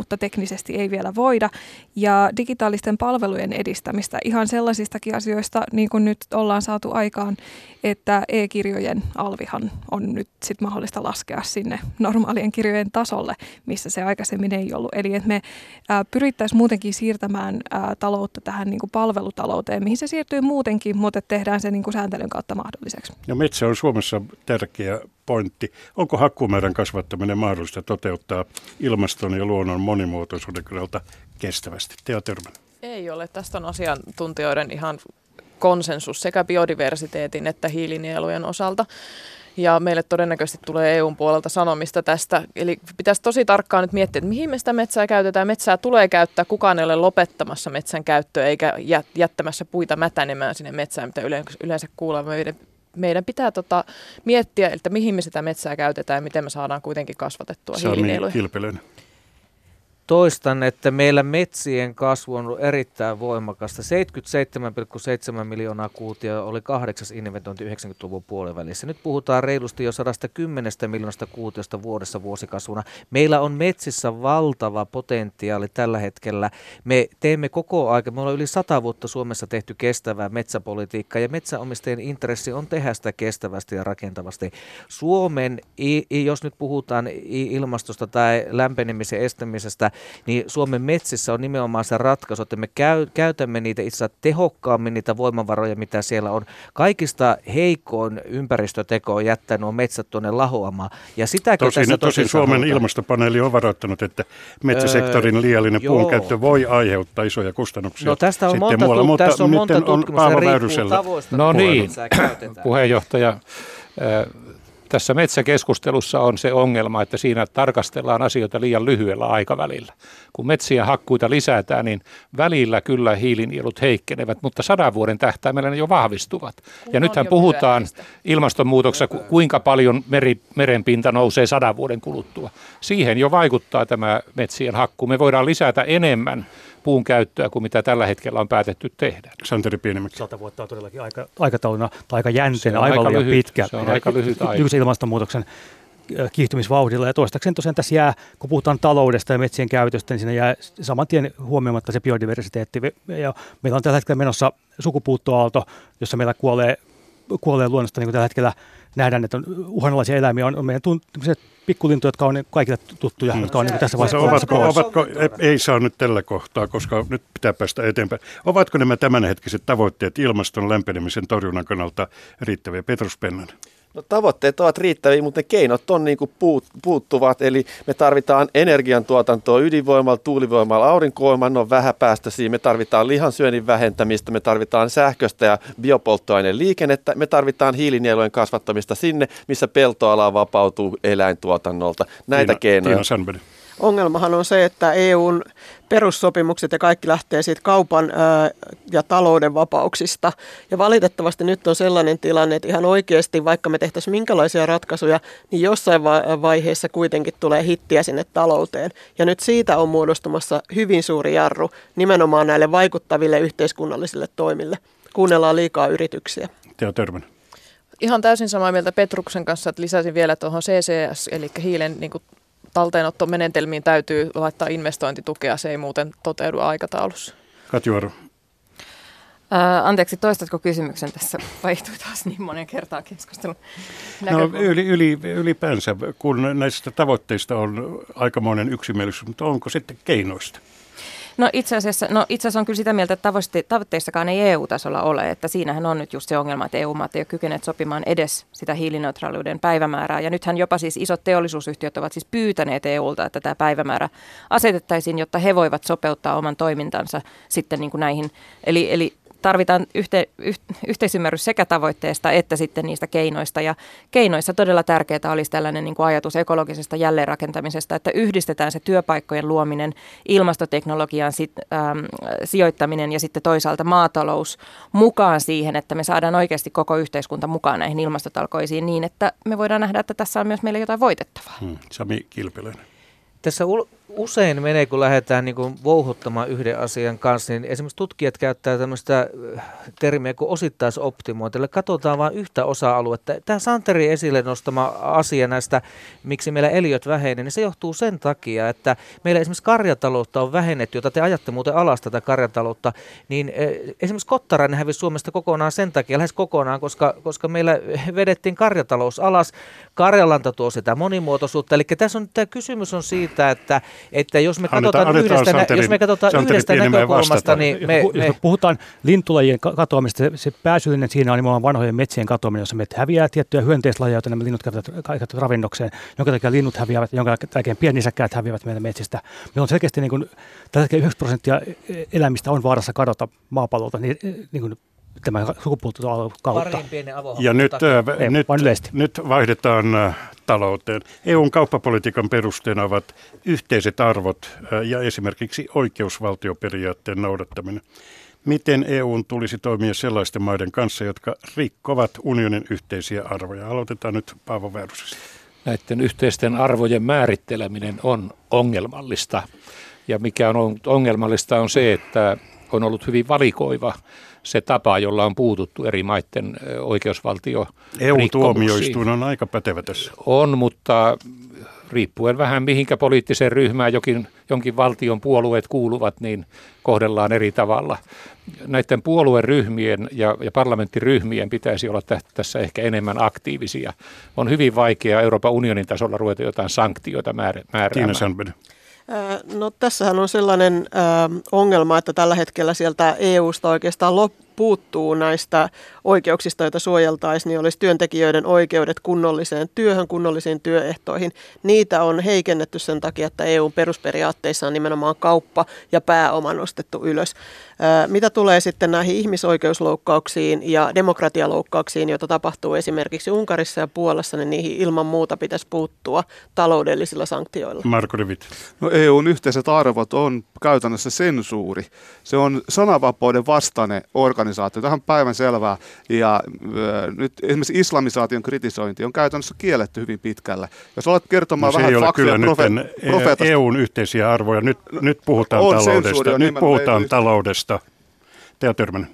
mutta teknisesti ei vielä voida. Ja digitaalisten palvelujen edistämistä ihan sellaisistakin asioista, niin kuin nyt ollaan saatu aikaan, että e-kirjojen alvihan on nyt sit mahdollista laskea sinne normaalien kirjojen tasolle, missä se aikaisemmin ei ollut. Eli että me ää, pyrittäisiin muutenkin siirtämään ää, taloutta tähän niin kuin palvelutalouteen, mihin se siirtyy muutenkin, mutta tehdään se niin kuin sääntelyn kautta mahdolliseksi. Ja metsä on Suomessa tärkeä pointti. Onko hakkuumäärän kasvattaminen mahdollista toteuttaa ilmaston ja luonnon monimuotoisuuden kannalta kestävästi? Tea Törmänen. Ei ole. Tästä on asiantuntijoiden ihan konsensus sekä biodiversiteetin että hiilinielujen osalta. Ja meille todennäköisesti tulee E U:n puolelta sanomista tästä. Eli pitäisi tosi tarkkaan nyt miettiä, että mihin me sitä metsää käytetään. Metsää tulee käyttää, kukaan ei ole lopettamassa metsän käyttöä eikä jättämässä puita mätänemään sinne metsään, mitä yleensä kuullaan. Meidän, meidän pitää tota, miettiä, että mihin me sitä metsää käytetään ja miten me saadaan kuitenkin kasvatettua hiilinieluja. Kilpeläinen. Toistan, että meillä metsien kasvu on ollut erittäin voimakasta. seitsemänkymmentäseitsemän pilkku seitsemän miljoonaa kuutiota oli kahdeksas inventointi yhdeksänkymmentäluvun puolivälissä. Nyt puhutaan reilusti jo sata kymmenen miljoonasta kuutiosta vuodessa vuosikasvuna. Meillä on metsissä valtava potentiaali tällä hetkellä. Me teemme koko aika, me ollaan yli sata vuotta Suomessa tehty kestävää metsäpolitiikkaa ja metsäomistajien intressi on tehdä sitä kestävästi ja rakentavasti. Suomen, jos nyt puhutaan ilmastosta tai lämpenemisen estämisestä, niin Suomen metsissä on nimenomaan se ratkaisu, että me käy, käytämme niitä itse asiassa tehokkaammin niitä voimavaroja, mitä siellä on. Kaikista heikoin ympäristöteko on jättää nuo metsät tuonne lahoamaan. Ja sitäkin tosin, tässä tosin Suomen halutaan. Ilmastopaneeli on varoittanut, että metsäsektorin liiallinen öö, puunkäyttö voi aiheuttaa isoja kustannuksia. No tästä on monta, muualla, mutta tässä on monta tutkimusta, se riippuu tavoista. No niin, puheenjohtaja. Tässä metsäkeskustelussa on se ongelma, että siinä tarkastellaan asioita liian lyhyellä aikavälillä. Kun metsiä hakkuita lisätään, niin välillä kyllä hiilinielut heikkenevät, mutta sadan vuoden tähtäimellä ne jo vahvistuvat. Kun ja nythän puhutaan ilmastonmuutoksessa, kuinka paljon meri, merenpinta nousee sadan vuoden kuluttua. Siihen jo vaikuttaa tämä metsien hakku. Me voidaan lisätä enemmän puun käyttöä kuin mitä tällä hetkellä on päätetty tehdä. Santeri Pienimäki. Sata vuotta on todellakin aika, aikatauluna tai aika jänteinen, aivan liian pitkä. Se on aika lyhyt aika. Nykyisen ilmastonmuutoksen kiihtymisvauhdilla. Ja toistaiseksi tosiaan tässä jää, kun puhutaan taloudesta ja metsien käytöstä, niin siinä jää saman tien huomioimatta se biodiversiteetti. Ja meillä on tällä hetkellä menossa sukupuuttoaalto, jossa meillä kuolee, kuolee luonnosta, niin kuin tällä hetkellä nähdään, että on uhanalaisia eläimiä, on, on meidän tuntumiset pikkulintuja, jotka on kaikille tuttuja, hmm. jotka on niin tässä vaiheessa. Ovatko, ovatko, ei saa nyt tällä kohtaa, koska nyt pitää päästä eteenpäin. Ovatko nämä tämänhetkiset tavoitteet ilmaston lämpenemisen torjunnan kannalta riittäviä? Petrus Pennanen. No, tavoitteet ovat riittäviä, mutta ne keinot on niin kuin puut, puuttuvat, eli me tarvitaan energiantuotantoa ydinvoimalla, tuulivoimalla, aurinkovoimalla, ne on vähäpäästöisiä, me tarvitaan lihansyönnin vähentämistä, me tarvitaan sähköstä ja biopolttoaineen liikennettä, me tarvitaan hiilinielujen kasvattamista sinne, missä peltoala vapautuu eläintuotannolta. Näitä Tiina, keinoja. Tiina Sandberg. Ongelmahan on se, että E U:n perussopimukset ja kaikki lähtee siitä kaupan ää, ja talouden vapauksista. Ja valitettavasti nyt on sellainen tilanne, että ihan oikeasti, vaikka me tehtäisiin minkälaisia ratkaisuja, niin jossain va- vaiheessa kuitenkin tulee hittiä sinne talouteen. Ja nyt siitä on muodostumassa hyvin suuri jarru nimenomaan näille vaikuttaville yhteiskunnallisille toimille. Kuunnellaan liikaa yrityksiä. Tea Törmänen. Ihan täysin samaa mieltä Petruksen kanssa, että lisäsin vielä tuohon C C S, eli hiilen niin kuin talteenottomenetelmiin täytyy laittaa investointitukea, se ei muuten toteudu aikataulussa. Katju Aro. Ää, anteeksi, toistatko kysymyksen tässä? Vaihtui taas niin monen kertaan keskustelun näkökulma. No yli, yli, ylipäänsä, kun näistä tavoitteista on aikamoinen yksimielisyys, mutta onko sitten keinoista? No itse asiassa, no itse asiassa on kyllä sitä mieltä, että tavoitteissakaan ei E U-tasolla ole, että siinähän on nyt just se ongelma, että E U-maat ei ole kykeneet sopimaan edes sitä hiilineutraaliuden päivämäärää. Ja nythän jopa siis isot teollisuusyhtiöt ovat siis pyytäneet E U:lta, että tämä päivämäärä asetettaisiin, jotta he voivat sopeuttaa oman toimintansa sitten niin kuin näihin, eli, eli tarvitaan yhte, yh, yhteisymmärrys sekä tavoitteesta että sitten niistä keinoista. Ja keinoissa todella tärkeää olisi tällainen niin kuin ajatus ekologisesta jälleenrakentamisesta, että yhdistetään se työpaikkojen luominen, ilmastoteknologian sit, ähm, sijoittaminen ja sitten toisaalta maatalous mukaan siihen, että me saadaan oikeasti koko yhteiskunta mukaan näihin ilmastotalkoisiin niin, että me voidaan nähdä, että tässä on myös meille jotain voitettavaa. Hmm. Sami Kilpeläinen. Tässä ul- usein menee, kun lähdetään niin kuin vouhuttamaan yhden asian kanssa, niin esimerkiksi tutkijat käyttää tämmöistä termiä kuin osittaisoptimointi. Eli katsotaan vain yhtä osa-aluetta. Tämä Santeri esille nostama asia näistä, miksi meillä eliöt vähenee, niin se johtuu sen takia, että meillä esimerkiksi karjataloutta on vähennetty, jota te ajatte muuten alas tätä karjataloutta, niin esimerkiksi Kottarainen hävisi Suomesta kokonaan sen takia, lähes kokonaan, koska, koska meillä vedettiin karjatalous alas. Karjalanta tuo sitä monimuotoisuutta. Eli tässä on, tämä kysymys on siitä, että että jos me katsotaan annetaan, yhdestä, annetaan jos me katsotaan Santeri yhdestä näkökulmasta, vastata. niin me, jos me... me puhutaan lintullajien katoamista, se, se pääsyyllinen siinä on nimenomaan vanhojen metsien katoaminen, jossa me häviää tiettyjä hyönteislajeja, joita nämä linnut käyttävät ravinnokseen, jonka takia linnut häviävät, jonka takia pienisäkkäät häviävät meidän metsistä. Meillä on selkeästi niin kuin, yhdeksänkymmentä prosenttia elämistä on vaarassa kadota maapallolta, niin, niin kuin tämän sukupuuttoalan kautta. Ja nyt, Ei, nyt, nyt vaihdetaan äh, talouteen. E U:n kauppapolitiikan perusteena ovat yhteiset arvot äh, ja esimerkiksi oikeusvaltioperiaatteen noudattaminen. Miten E U:n tulisi toimia sellaisten maiden kanssa, jotka rikkovat unionin yhteisiä arvoja? Aloitetaan nyt Paavo Väyrysistä. Näiden yhteisten arvojen määritteleminen on ongelmallista. Ja mikä on ongelmallista on se, että on ollut hyvin valikoiva se tapa, jolla on puututtu eri maiden oikeusvaltiorikkomuksiin. E U-tuomioistuin on aika pätevä tässä. On, mutta riippuen vähän mihinkä poliittiseen ryhmään jokin, jonkin valtion puolueet kuuluvat, niin kohdellaan eri tavalla. Näiden puolueryhmien ja, ja parlamenttiryhmien pitäisi olla tässä ehkä enemmän aktiivisia. On hyvin vaikea Euroopan unionin tasolla ruveta jotain sanktioita määrä, määräämään. Tiina Sandberg. No tässähän on sellainen äh, ongelma, että tällä hetkellä sieltä E U:sta oikeastaan loppu. puuttuu näistä oikeuksista, joita suojeltaisiin, niin olisi työntekijöiden oikeudet kunnolliseen työhön, kunnollisiin työehtoihin. Niitä on heikennetty sen takia, että E U:n perusperiaatteissa on nimenomaan kauppa ja pääoma nostettu ylös. Mitä tulee sitten näihin ihmisoikeusloukkauksiin ja demokratialoukkauksiin, joita tapahtuu esimerkiksi Unkarissa ja Puolassa, niin niihin ilman muuta pitäisi puuttua taloudellisilla sanktioilla. Marko Rivit. No E U:n yhteiset arvot on käytännössä sensuuri. Se on sananvapauden vastainen organisaatio. Tämä on päivän selvää. Ja äh, nyt esimerkiksi islamisaation kritisointi on käytännössä kielletty hyvin pitkälle. Jos olet kertomaan no, vähän faktoja profe- profeetasta. E U:n yhteisiä arvoja. Nyt, nyt puhutaan on taloudesta. Nyt puhutaan taloudesta. Teo Törmänen.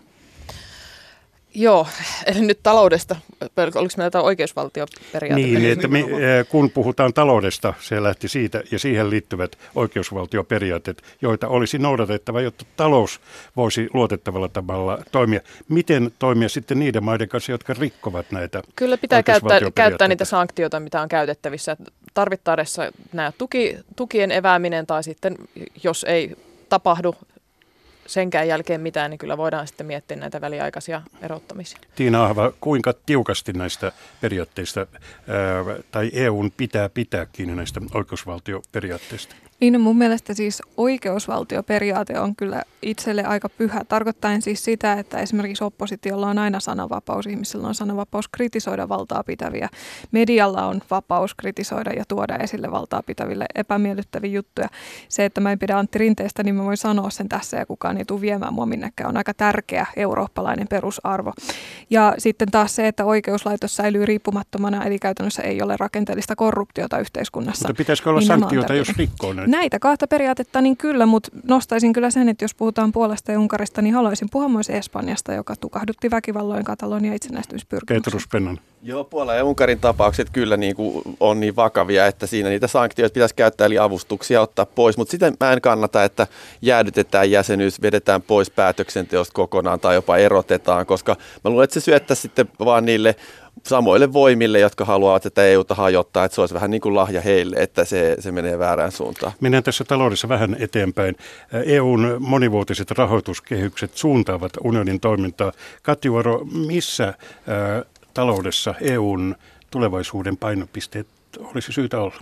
Joo, eli nyt taloudesta. Oliko meillä jotain oikeusvaltioperiaate? Niin, että me, kun puhutaan taloudesta, se lähti siitä ja siihen liittyvät oikeusvaltioperiaatteet, joita olisi noudatettava, jotta talous voisi luotettavalla tavalla toimia. Miten toimia sitten niiden maiden kanssa, jotka rikkovat näitä Kyllä pitää käyttää, käyttää niitä sanktioita, mitä on käytettävissä. Tarvittaessa nämä tuki, tukien evääminen tai sitten, jos ei tapahdu senkään jälkeen mitään, niin kyllä voidaan sitten miettiä näitä väliaikaisia erottamisia. Tiina Ahva, kuinka tiukasti näistä periaatteista ää, tai E U:n pitää pitää kiinni näistä oikeusvaltioperiaatteista? Niin no mun mielestä siis oikeusvaltioperiaate on kyllä itselle aika pyhä. Tarkoittaen siis sitä, että esimerkiksi oppositiolla on aina sananvapaus, ihmisillä on sananvapaus kritisoida valtaa pitäviä. Medialla on vapaus kritisoida ja tuoda esille valtaa pitäville epämiellyttäviä juttuja. Se, että mä en pidä Antti Rinteestä, niin mä voin sanoa sen tässä ja kukaan ei tule viemään mua minnekään. On aika tärkeä eurooppalainen perusarvo. Ja sitten taas se, että oikeuslaitos säilyy riippumattomana, eli käytännössä ei ole rakenteellista korruptiota yhteiskunnassa. Mutta pitäisikö olla niin sanktioita, jos rikkoo näitä? Näitä kahta periaatetta niin kyllä, mutta nostaisin kyllä sen, että jos puhutaan Puolasta ja Unkarista, niin haluaisin puhua myös Espanjasta, joka tukahdutti väkivalloin Katalonia itsenäistymispyrkimyksen. Petrus Pennan. Joo, Puolan ja Unkarin tapaukset kyllä niin kuin on niin vakavia, että siinä niitä sanktioita pitäisi käyttää, eli avustuksia ottaa pois. Mutta sitä mä en kannata, että jäädytetään jäsenyys, vedetään pois päätöksenteosta kokonaan tai jopa erotetaan, koska mä luulen, että se syöttäisi sitten vaan niille samoille voimille, jotka haluavat, että E U:ta hajottaa, että se olisi vähän niin kuin lahja heille, että se, se menee väärään suuntaan. Mennään tässä taloudessa vähän eteenpäin. E U:n monivuotiset rahoituskehykset suuntaavat unionin toimintaa. Kati Uoro, missä ää, taloudessa E U:n tulevaisuuden painopisteet olisi syytä olla?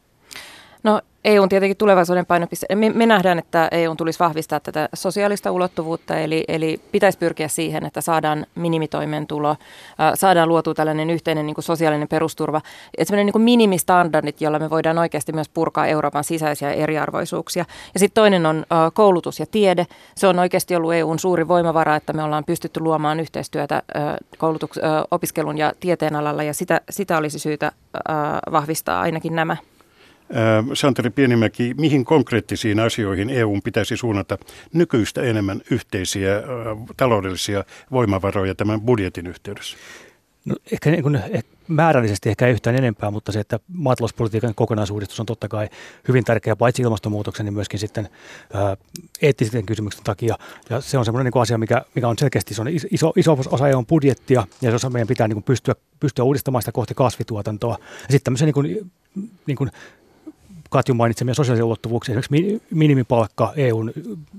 No E U:n tietenkin tulevaisuuden painopiste. Me, me nähdään, että E U:n tulisi vahvistaa tätä sosiaalista ulottuvuutta, eli, eli pitäisi pyrkiä siihen, että saadaan minimitoimeentulo, äh, saadaan luotua tällainen yhteinen niin kuin sosiaalinen perusturva, että sellainen niin kuin minimistandardit, jolla me voidaan oikeasti myös purkaa Euroopan sisäisiä eriarvoisuuksia. Ja sitten toinen on äh, koulutus ja tiede. Se on oikeasti ollut E U:n suuri voimavara, että me ollaan pystytty luomaan yhteistyötä äh, koulutuks- äh, opiskelun ja tieteen alalla, ja sitä, sitä olisi syytä äh, vahvistaa ainakin nämä. Santeri Pienimäki, mihin konkreettisiin asioihin E U:n pitäisi suunnata nykyistä enemmän yhteisiä taloudellisia voimavaroja tämän budjetin yhteydessä? No, ehkä niin kuin, ehkä määrällisesti ehkä ei yhtään enempää, mutta se, että maatalouspolitiikan kokonaisuudistus on totta kai hyvin tärkeä paitsi ilmastonmuutoksen, niin myöskin sitten ää, eettisten kysymyksen takia. Ja se on semmoinen niin kuin asia, mikä, mikä on selkeästi se on iso, iso osa E U:n budjettia, ja se meidän pitää niin kuin pystyä, pystyä uudistamaan sitä kohti kasvituotantoa. Ja sitten tämmöisen niin kuin, niin kuin Katjun mainitsemia sosiaalisia ulottuvuuksia, esimerkiksi minimipalkka, E U:n,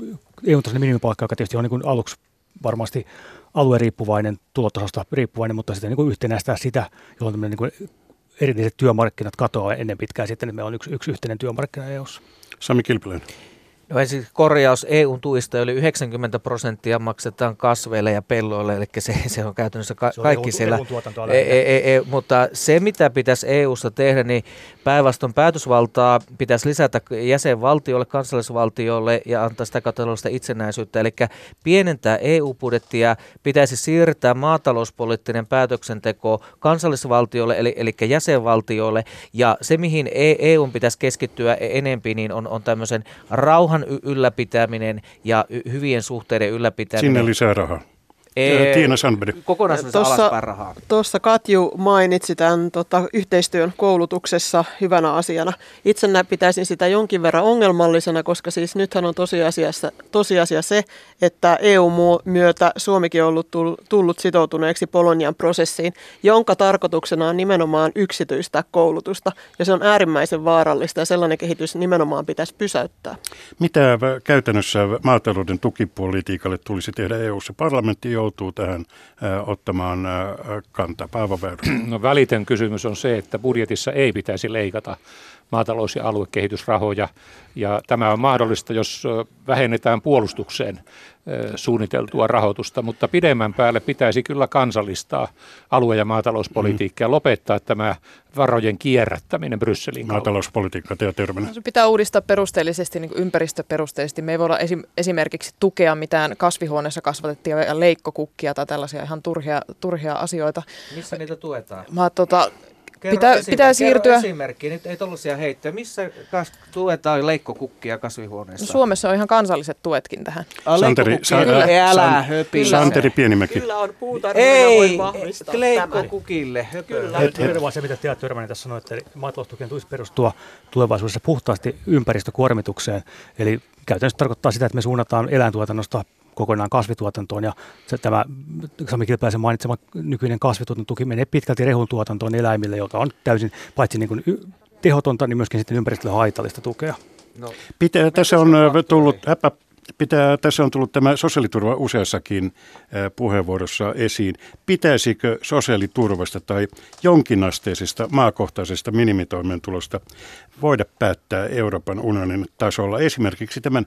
E U:n tasoinen minimipalkka, joka tietysti on niin kuin aluksi varmasti alueriippuvainen, tulotasosta riippuvainen, mutta sitten niin kuin yhtenäistää sitä, jolloin niin kuin erilliset työmarkkinat katoaa ennen pitkään sitten, että meillä on yksi, yksi yhteinen työmarkkina E U:ssa. Sami Kilpeläinen. No ensin korjaus E U:n tuista yli yhdeksänkymmentä prosenttia maksetaan kasveille ja pelloille, eli se, se on käytännössä ka- on kaikki E U, siellä. E, e, e, mutta se, mitä pitäisi E U:ssa tehdä, niin päinvastoin päätösvaltaa pitäisi lisätä jäsenvaltioille, kansallisvaltioille ja antaa sitä kautta itsenäisyyttä. Eli pienentää E U-budjettia, pitäisi siirtää maatalouspoliittinen päätöksenteko kansallisvaltioille, eli, eli jäsenvaltioille. Ja se, mihin E U:n pitäisi keskittyä enempi, niin on, on tämmöisen rauhan ylläpitäminen ja hyvien suhteiden ylläpitäminen. Sinne lisää rahaa. Ee, Tiina Sandberg. Kokonaisuudessaan alaspäin rahaa. Tuossa Katju mainitsi tämän tota, yhteistyön koulutuksessa hyvänä asiana. Itse pitäisin sitä jonkin verran ongelmallisena, koska siis nythän on tosiasiassa, tosiasia se, että E U-myötä Suomikin on ollut tullut sitoutuneeksi Bolognan prosessiin, jonka tarkoituksena on nimenomaan yksityistää koulutusta. Ja se on äärimmäisen vaarallista ja sellainen kehitys nimenomaan pitäisi pysäyttää. Mitä käytännössä maatalouden tukipolitiikalle tulisi tehdä E U:ssa? Parlamentti joutuu tähän äh, ottamaan äh, kantaa. Paavo Väyrynen. No välitön kysymys on se, että budjetissa ei pitäisi leikata maatalous- ja aluekehitysrahoja. Ja tämä on mahdollista, jos vähennetään puolustukseen suunniteltua rahoitusta, mutta pidemmän päälle pitäisi kyllä kansallistaa alue- ja maatalouspolitiikkaa ja lopettaa tämä varojen kierrättäminen Brysselin kautta. Maatalouspolitiikka, Teo Törmänen. Se pitää uudistaa perusteellisesti, niin kuin ympäristöperusteisesti. Me ei voida esim, esimerkiksi tukea mitään kasvihuoneessa kasvatettuja leikkokukkia tai tällaisia ihan turhia, turhia asioita. Missä niitä tuetaan? Mä, tota, Kerro pitää, esimerkki, pitää siirtyä. esimerkki, nyt ei tollaisia heittää. Missä kas, tuetaan leikkokukkia kasvihuoneessa? No Suomessa on ihan kansalliset tuetkin tähän. Santeri, sa- Kyllä, älä San- Santeri Pienimäki. Kyllä on puutarhoilla Ei, voi vahvistaa leikkokukille. Kyllä. Kyllä vaan se, mitä Teo Törmänen tässä sanoi, että maataloustukien tulisi perustua tulevaisuudessa puhtaasti ympäristökuormitukseen. Eli käytännössä tarkoittaa sitä, että me suunnataan eläintuotannosta kokonaan kasvituotantoon, ja se, tämä Sami Kilpeläisen mainitsema nykyinen kasvituotantotuki menee pitkälti rehun tuotantoon eläimille, joka on täysin paitsi niin kuin tehotonta, niin myöskin sitten ympäristölle haitallista tukea. No, Pitää, tässä on tullut häpä, pitää, tässä on tullut tämä sosiaaliturva useassakin äh, puheenvuorossa esiin. Pitäisikö sosiaaliturvasta tai jonkinasteisesta maakohtaisesta minimitoimeentulosta voida päättää Euroopan unionin tasolla, esimerkiksi tämän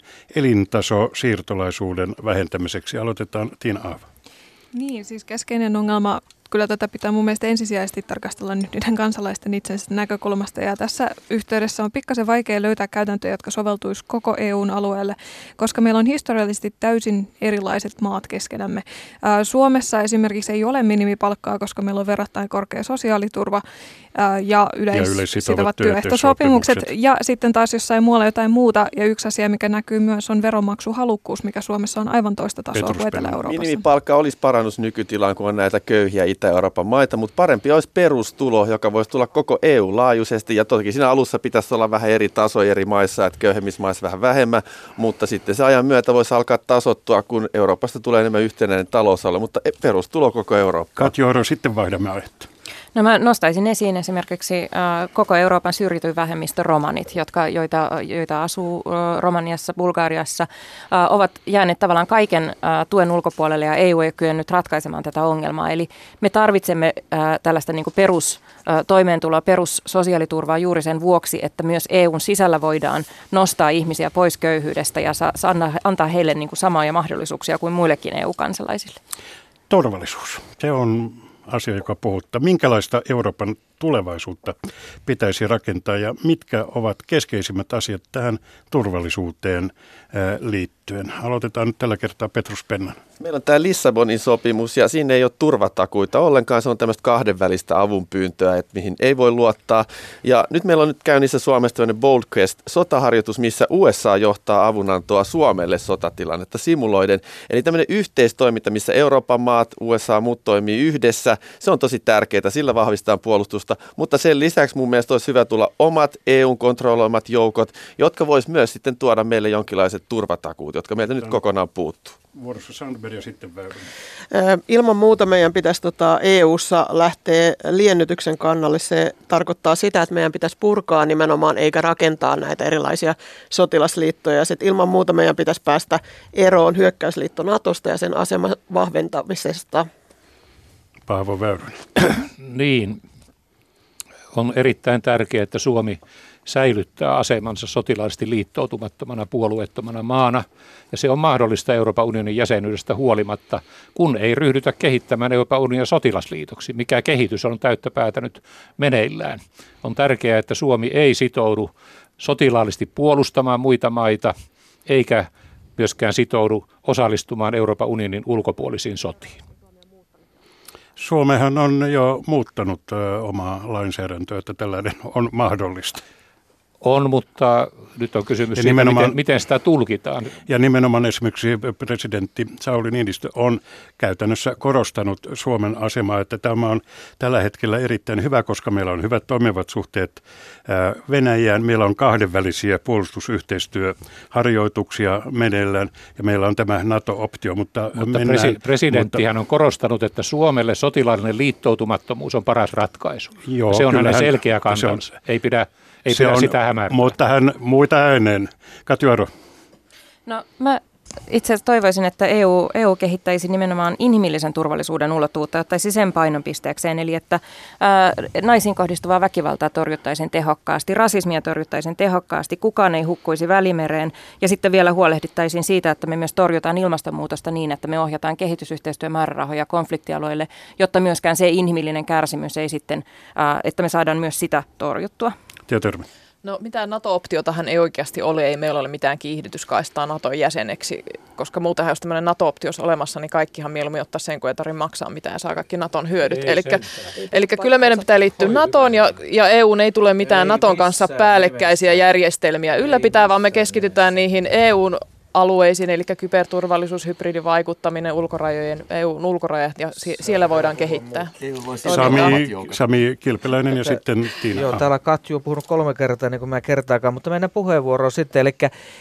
elintasosiirtolaisuuden vähentämiseksi? Aloitetaan Tiina Aava. Niin, siis keskeinen ongelma, kyllä tätä pitää mun mielestä ensisijaisesti tarkastella nyt niiden kansalaisten itsensä näkökulmasta. Ja tässä yhteydessä on pikkasen vaikea löytää käytäntöjä, jotka soveltuisi koko E U:n alueelle, koska meillä on historiallisesti täysin erilaiset maat keskenämme. Ää, Suomessa esimerkiksi ei ole minimipalkkaa, koska meillä on verrattain korkea sosiaaliturva ää, ja yleissitovat työehtosopimukset. Ja sitten taas jossain muualla jotain muuta. Ja yksi asia, mikä näkyy myös, on veronmaksuhalukkuus, mikä Suomessa on aivan toista tasoa kuin Etelä-Euroopassa. Minimipalkka olisi parannus nykytilaan, kun on näitä köyhiä Itä-Euroopan maita, mutta parempi olisi perustulo, joka voisi tulla koko E U-laajuisesti. Ja toki siinä alussa pitäisi olla vähän eri tasoja eri maissa, että köyhemmissä maissa vähän vähemmän, mutta sitten se ajan myötä voisi alkaa tasottua, kun Euroopasta tulee enemmän yhtenäinen talousalue, mutta perustulo koko Eurooppaan. Katju Oro, sitten vaihdamme aihetta. No mä nostaisin esiin esimerkiksi äh, koko Euroopan syrjityin vähemmistö romanit, jotka, joita, joita asuu äh, Romaniassa, Bulgariassa, äh, ovat jääneet tavallaan kaiken äh, tuen ulkopuolelle ja E U ei ole kyennyt ratkaisemaan tätä ongelmaa. Eli me tarvitsemme äh, tällaista niin kuin perus äh, toimeentuloa, perussosiaaliturvaa juuri sen vuoksi, että myös E U:n sisällä voidaan nostaa ihmisiä pois köyhyydestä ja sa- sa- antaa heille niin kuin samoja mahdollisuuksia kuin muillekin E U-kansalaisille. Turvallisuus. Se on asia, joka puhuttaa. Minkälaista Euroopan tulevaisuutta pitäisi rakentaa ja mitkä ovat keskeisimmät asiat tähän turvallisuuteen liittyen? Aloitetaan nyt tällä kertaa Petrus Pennanen. Meillä on tämä Lissabonin sopimus ja siinä ei ole turvatakuita ollenkaan. Se on tämmöistä kahdenvälistä avunpyyntöä, että mihin ei voi luottaa. Ja nyt meillä on nyt käynnissä Suomessa tämmöinen Bold Quest-sotaharjoitus, missä U S A johtaa avunantoa Suomelle sotatilannetta simuloiden. Eli tämmöinen yhteistoiminta, missä Euroopan maat, U S A ja muut toimii yhdessä. Se on tosi tärkeää, sillä vahvistetaan puolustusta. Mutta sen lisäksi mun mielestä olisi hyvä tulla omat E U:n kontrolloimat joukot, jotka vois myös sitten tuoda meille jonkinlaiset turvatakuut, jotka meiltä nyt kokonaan puuttuu. Vuorossa Sandberg ja sitten Väyrynen. Ilman muuta meidän pitäisi tota E U:ssa lähteä liennytyksen kannalle. Se tarkoittaa sitä, että meidän pitäisi purkaa nimenomaan eikä rakentaa näitä erilaisia sotilasliittoja. Sitten ilman muuta meidän pitäisi päästä eroon hyökkäysliitto Natosta ja sen aseman vahventamisesta. Paavo Väyrynen. Niin, on erittäin tärkeää, että Suomi säilyttää asemansa sotilaallisesti liittoutumattomana puolueettomana maana, ja se on mahdollista Euroopan unionin jäsenyydestä huolimatta, kun ei ryhdytä kehittämään Euroopan unionin sotilasliitoksi, mikä kehitys on täyttä päätä nyt meneillään. On tärkeää, että Suomi ei sitoudu sotilaallisesti puolustamaan muita maita, eikä myöskään sitoudu osallistumaan Euroopan unionin ulkopuolisiin sotiin. Suomehan on jo muuttanut ö, omaa lainsäädäntöä, että tällainen on mahdollista. On, mutta nyt on kysymys siitä, miten, miten sitä tulkitaan. Ja nimenomaan esimerkiksi presidentti Sauli Niinistö on käytännössä korostanut Suomen asemaa, että tämä on tällä hetkellä erittäin hyvä, koska meillä on hyvät toimivat suhteet Venäjään. Meillä on kahdenvälisiä puolustusyhteistyöharjoituksia meneillään ja meillä on tämä NATO-optio. Mutta, mutta mennään, presidenttihän mutta, on korostanut, että Suomelle sotilaallinen liittoutumattomuus on paras ratkaisu. Joo, se on hänen selkeä kantansa. Ei pidä... Ei se pidä on, sitä hämärtää. Mutta hän muita ääneen. Katju Aro. No mä itse asiassa toivoisin, että E U, E U kehittäisi nimenomaan inhimillisen turvallisuuden ulottuvuutta, ottaisi sen painopisteekseen, eli että ää, naisiin kohdistuvaa väkivaltaa torjuttaisiin tehokkaasti, rasismia torjuttaisiin tehokkaasti, kukaan ei hukkuisi Välimereen ja sitten vielä huolehdittaisiin siitä, että me myös torjutaan ilmastonmuutosta niin, että me ohjataan kehitysyhteistyömäärärahoja konfliktialueille, jotta myöskään se inhimillinen kärsimys ei sitten, ää, että me saadaan myös sitä torjuttua. Tietärmi. No mitään NATO-optiotahan ei oikeasti ole, ei meillä ole mitään kiihdytyskaistaa NATOn jäseneksi, koska muutenhan jos tämmöinen NATO-optio olisi olemassa, niin kaikkihan mieluummin ottaa sen, kun ei tarvitse maksaa mitään ja saa kaikki NATOn hyödyt. Eli kyllä meidän pitää liittyä NATOon ja, ja E U:n ei tule mitään ei NATOn kanssa päällekkäisiä järjestelmiä ylläpitää, vaan me keskitytään niihin E U:n alueisiin, eli kyberturvallisuus, hybridivaikuttaminen, ulkorajojen, E U:n ulkorajat, ja sie- siellä voidaan kehittää. Sami, Sami Kilpeläinen ja sitten Tiina. Joo, täällä Katju on puhunut kolme kertaa, niin kuin mä kertaakaan, mutta mennään puheenvuoroon sitten, eli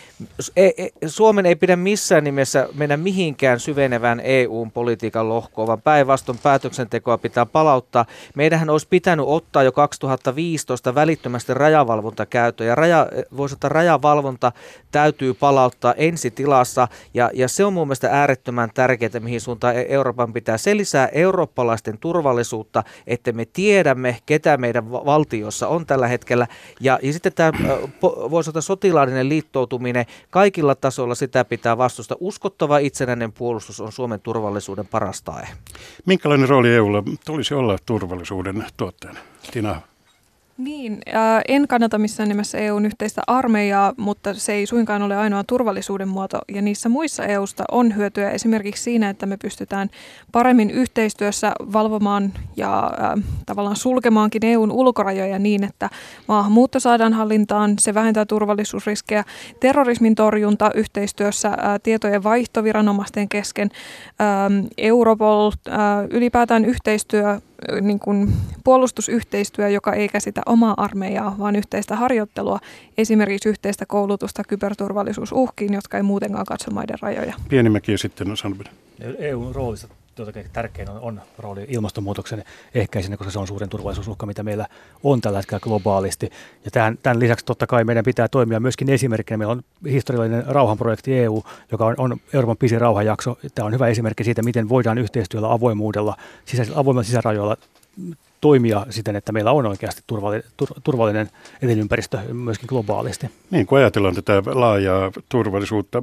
Suomen ei pidä missään nimessä mennä mihinkään syvenevään E U-politiikan lohkoon, vaan päinvastoin päätöksentekoa pitää palauttaa. Meidänhän olisi pitänyt ottaa jo kaksituhattaviisitoista välittömästi rajavalvonta käyttöön, ja raja, voisi ottaa rajavalvonta täytyy palauttaa ensitilassa, ja, ja se on mun mielestä äärettömän tärkeää, mihin suuntaan Euroopan pitää. Se lisää eurooppalaisten turvallisuutta, että me tiedämme, ketä meidän valtiossa on tällä hetkellä, ja, ja sitten tämä voisi ottaa sotilaallinen liittoutuminen. Kaikilla tasoilla sitä pitää vastustaa. Uskottava itsenäinen puolustus on Suomen turvallisuuden paras tae. Minkälainen rooli E U:lla tulisi olla turvallisuuden tuottajana? Tiina. Niin, äh, en kannata missään nimessä E U:n yhteistä armeijaa, mutta se ei suinkaan ole ainoa turvallisuuden muoto. Ja niissä muissa E U:sta on hyötyä esimerkiksi siinä, että me pystytään paremmin yhteistyössä valvomaan ja äh, tavallaan sulkemaankin E U:n ulkorajoja niin, että maahanmuutto saadaan hallintaan, se vähentää turvallisuusriskejä, terrorismin torjunta yhteistyössä, äh, tietojen vaihto viranomaisten kesken, äh, Europol, äh, ylipäätään yhteistyö, niin kuin puolustusyhteistyö, joka ei käsitä omaa armeijaa, vaan yhteistä harjoittelua, esimerkiksi yhteistä koulutusta kyberturvallisuusuhkiin, jotka ei muutenkaan katso maiden rajoja. Pienimäki ja sitten on Sandberg. E U:n roolissa tärkein on, on rooli ilmastonmuutoksen ehkäisenä, koska se on suurin turvallisuusuhka, mitä meillä on tällä hetkellä globaalisti. Ja tämän, tämän lisäksi totta kai meidän pitää toimia myöskin esimerkkinä. Meillä on historiallinen rauhanprojekti E U, joka on, on Euroopan pisin rauhanjakso. Tämä on hyvä esimerkki siitä, miten voidaan yhteistyöllä avoimuudella, sisäisillä, avoimilla sisärajoilla toimia siten, että meillä on oikeasti turvallinen, turvallinen elinympäristö myöskin globaalisti. Niin, kun ajatellaan tätä laajaa turvallisuutta,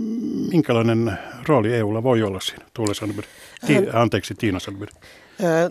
minkälainen rooli E U:lla voi olla siinä? Tuule Sandberg. Ti- anteeksi, Tiina Sandberg.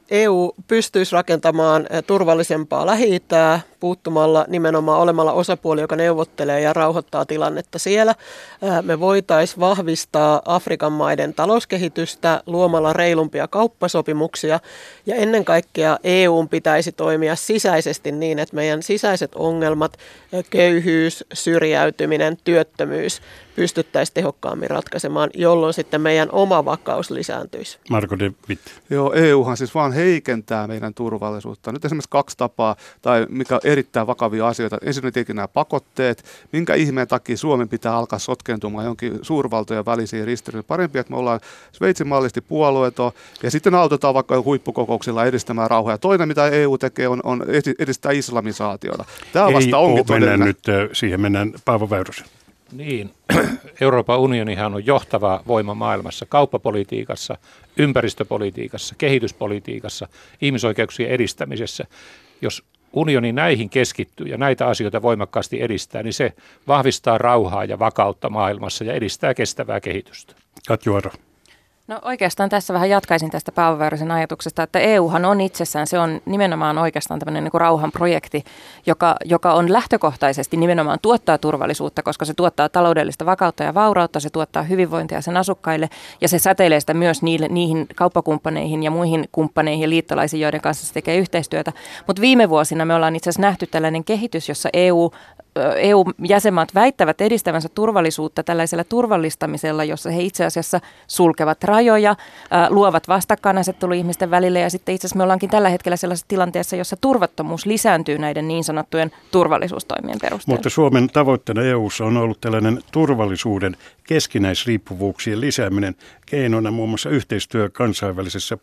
E U pystyisi rakentamaan turvallisempaa Lähi-itää puuttumalla nimenomaan olemalla osapuoli, joka neuvottelee ja rauhoittaa tilannetta siellä. Me voitaisiin vahvistaa Afrikan maiden talouskehitystä luomalla reilumpia kauppasopimuksia ja ennen kaikkea E U:n pitäisi toimia sisäisesti niin, että meidän sisäiset ongelmat, köyhyys, syrjäytyminen, työttömyys pystyttäisiin tehokkaammin ratkaisemaan, jolloin sitten meidän oma vakaus lisääntyisi. Marko de Witt. Joo, E Uhan siis vaan heikentää meidän turvallisuutta. Nyt esimerkiksi kaksi tapaa, tai mikä on erittäin vakavia asioita. Ensinnäkin nämä pakotteet. Minkä ihmeen takia Suomen pitää alkaa sotkentumaan johonkin suurvaltojen välisiin ristiriitoihin? Parempi, että me ollaan Sveitsin mallisesti puolueeton, ja sitten autetaan vaikka huippukokouksilla edistämään rauhaa. Ja toinen, mitä E U tekee, on, on edistää islamisaatiota. Tämä vasta onkin todellinen. Mennään nyt siihen, mennään Paavo Väyrysen. Niin, Euroopan unionihan on johtava voima maailmassa kauppapolitiikassa, ympäristöpolitiikassa, kehityspolitiikassa, ihmisoikeuksien edistämisessä. Jos unioni näihin keskittyy ja näitä asioita voimakkaasti edistää, niin se vahvistaa rauhaa ja vakautta maailmassa ja edistää kestävää kehitystä. Katju Aro. No oikeastaan tässä vähän jatkaisin tästä Paavo Väyrysen ajatuksesta, että E Uhan on itsessään, se on nimenomaan oikeastaan tämmöinen niin kuin rauhanprojekti, joka, joka on lähtökohtaisesti nimenomaan tuottaa turvallisuutta, koska se tuottaa taloudellista vakautta ja vaurautta, se tuottaa hyvinvointia sen asukkaille ja se säteilee sitä myös niille, niihin kauppakumppaneihin ja muihin kumppaneihin ja liittolaisiin, joiden kanssa se tekee yhteistyötä. Mutta viime vuosina me ollaan itse asiassa nähty tällainen kehitys, jossa E U E U-jäsenmaat väittävät edistävänsä turvallisuutta tällaisella turvallistamisella, jossa he itse asiassa sulkevat rajoja, luovat vastakkainasettelua ihmisten välillä ja sitten itse asiassa me ollaankin tällä hetkellä sellaisessa tilanteessa, jossa turvattomuus lisääntyy näiden niin sanottujen turvallisuustoimien perusteella. Mutta Suomen tavoitteena E U:ssa on ollut tällainen turvallisuuden keskinäisriippuvuuksien lisääminen keinona muun muassa yhteistyö kansainvälisessä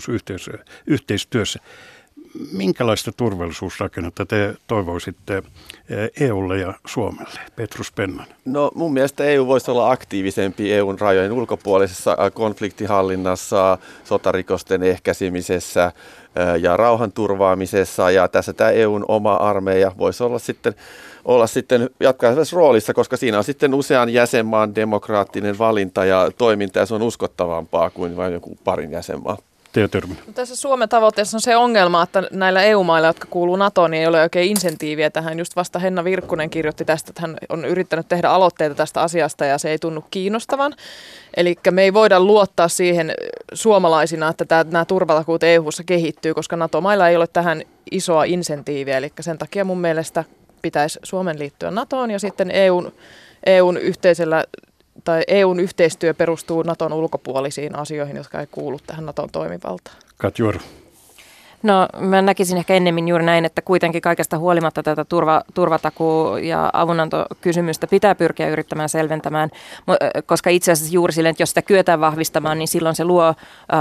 puolustusyhteistyössä. Minkälaista turvallisuusrakennetta te toivoisitte E U:lle ja Suomelle? Petrus Pennanen. No mun mielestä E U voisi olla aktiivisempi E U:n rajojen ulkopuolisessa konfliktihallinnassa, sotarikosten ehkäisemisessä ja rauhanturvaamisessa. Ja tässä tämä E U:n oma armeija voisi olla sitten, olla sitten jatkaisessa roolissa, koska siinä on sitten usean jäsenmaan demokraattinen valinta ja toiminta ja se on uskottavampaa kuin vain joku parin jäsenmaa. No, tässä Suomen tavoitteessa on se ongelma, että näillä E U-mailla, jotka kuuluu NATOon, niin ei ole oikein insentiiviä tähän. Just vasta Henna Virkkunen kirjoitti tästä, että hän on yrittänyt tehdä aloitteita tästä asiasta ja se ei tunnu kiinnostavan. Eli me ei voida luottaa siihen suomalaisina, että tämä, nämä turvatakuut E U:ssa kehittyy, koska NATO-mailla ei ole tähän isoa insentiiviä. Eli sen takia mun mielestä pitäisi Suomen liittyä NATOon ja sitten E U:n, E U:n yhteisellä tai E U:n yhteistyö perustuu NATOn ulkopuolisiin asioihin, jotka ei kuulu tähän NATOn toimivaltaan. Katju Aro. No mä näkisin ehkä ennemmin juuri näin, että kuitenkin kaikesta huolimatta tätä turva, turvatakuu- ja avunantokysymystä pitää pyrkiä yrittämään selventämään, koska itse asiassa juuri silleen, että jos sitä kyetään vahvistamaan, niin silloin se luo äh,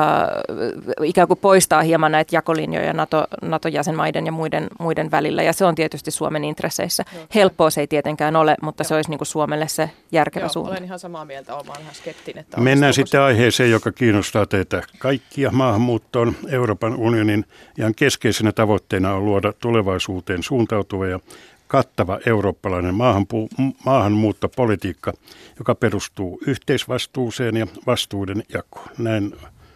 ikään kuin poistaa hieman näitä jakolinjoja NATO, NATO-jäsenmaiden ja muiden, muiden välillä, ja se on tietysti Suomen intresseissä. Joo. Helppoa se ei tietenkään ole, mutta Joo. se olisi niin kuin Suomelle se järkevä Joo, suunta. Olen ihan samaa mieltä, olen ihan skeptinen. Mennään sitten se aiheeseen, joka kiinnostaa teitä kaikkia. Maahanmuuttoon Euroopan unionin ihan keskeisenä tavoitteena on luoda tulevaisuuteen suuntautuva ja kattava eurooppalainen maahanpu- maahanmuuttopolitiikka, joka perustuu yhteisvastuuseen ja vastuuden jakoon. Näin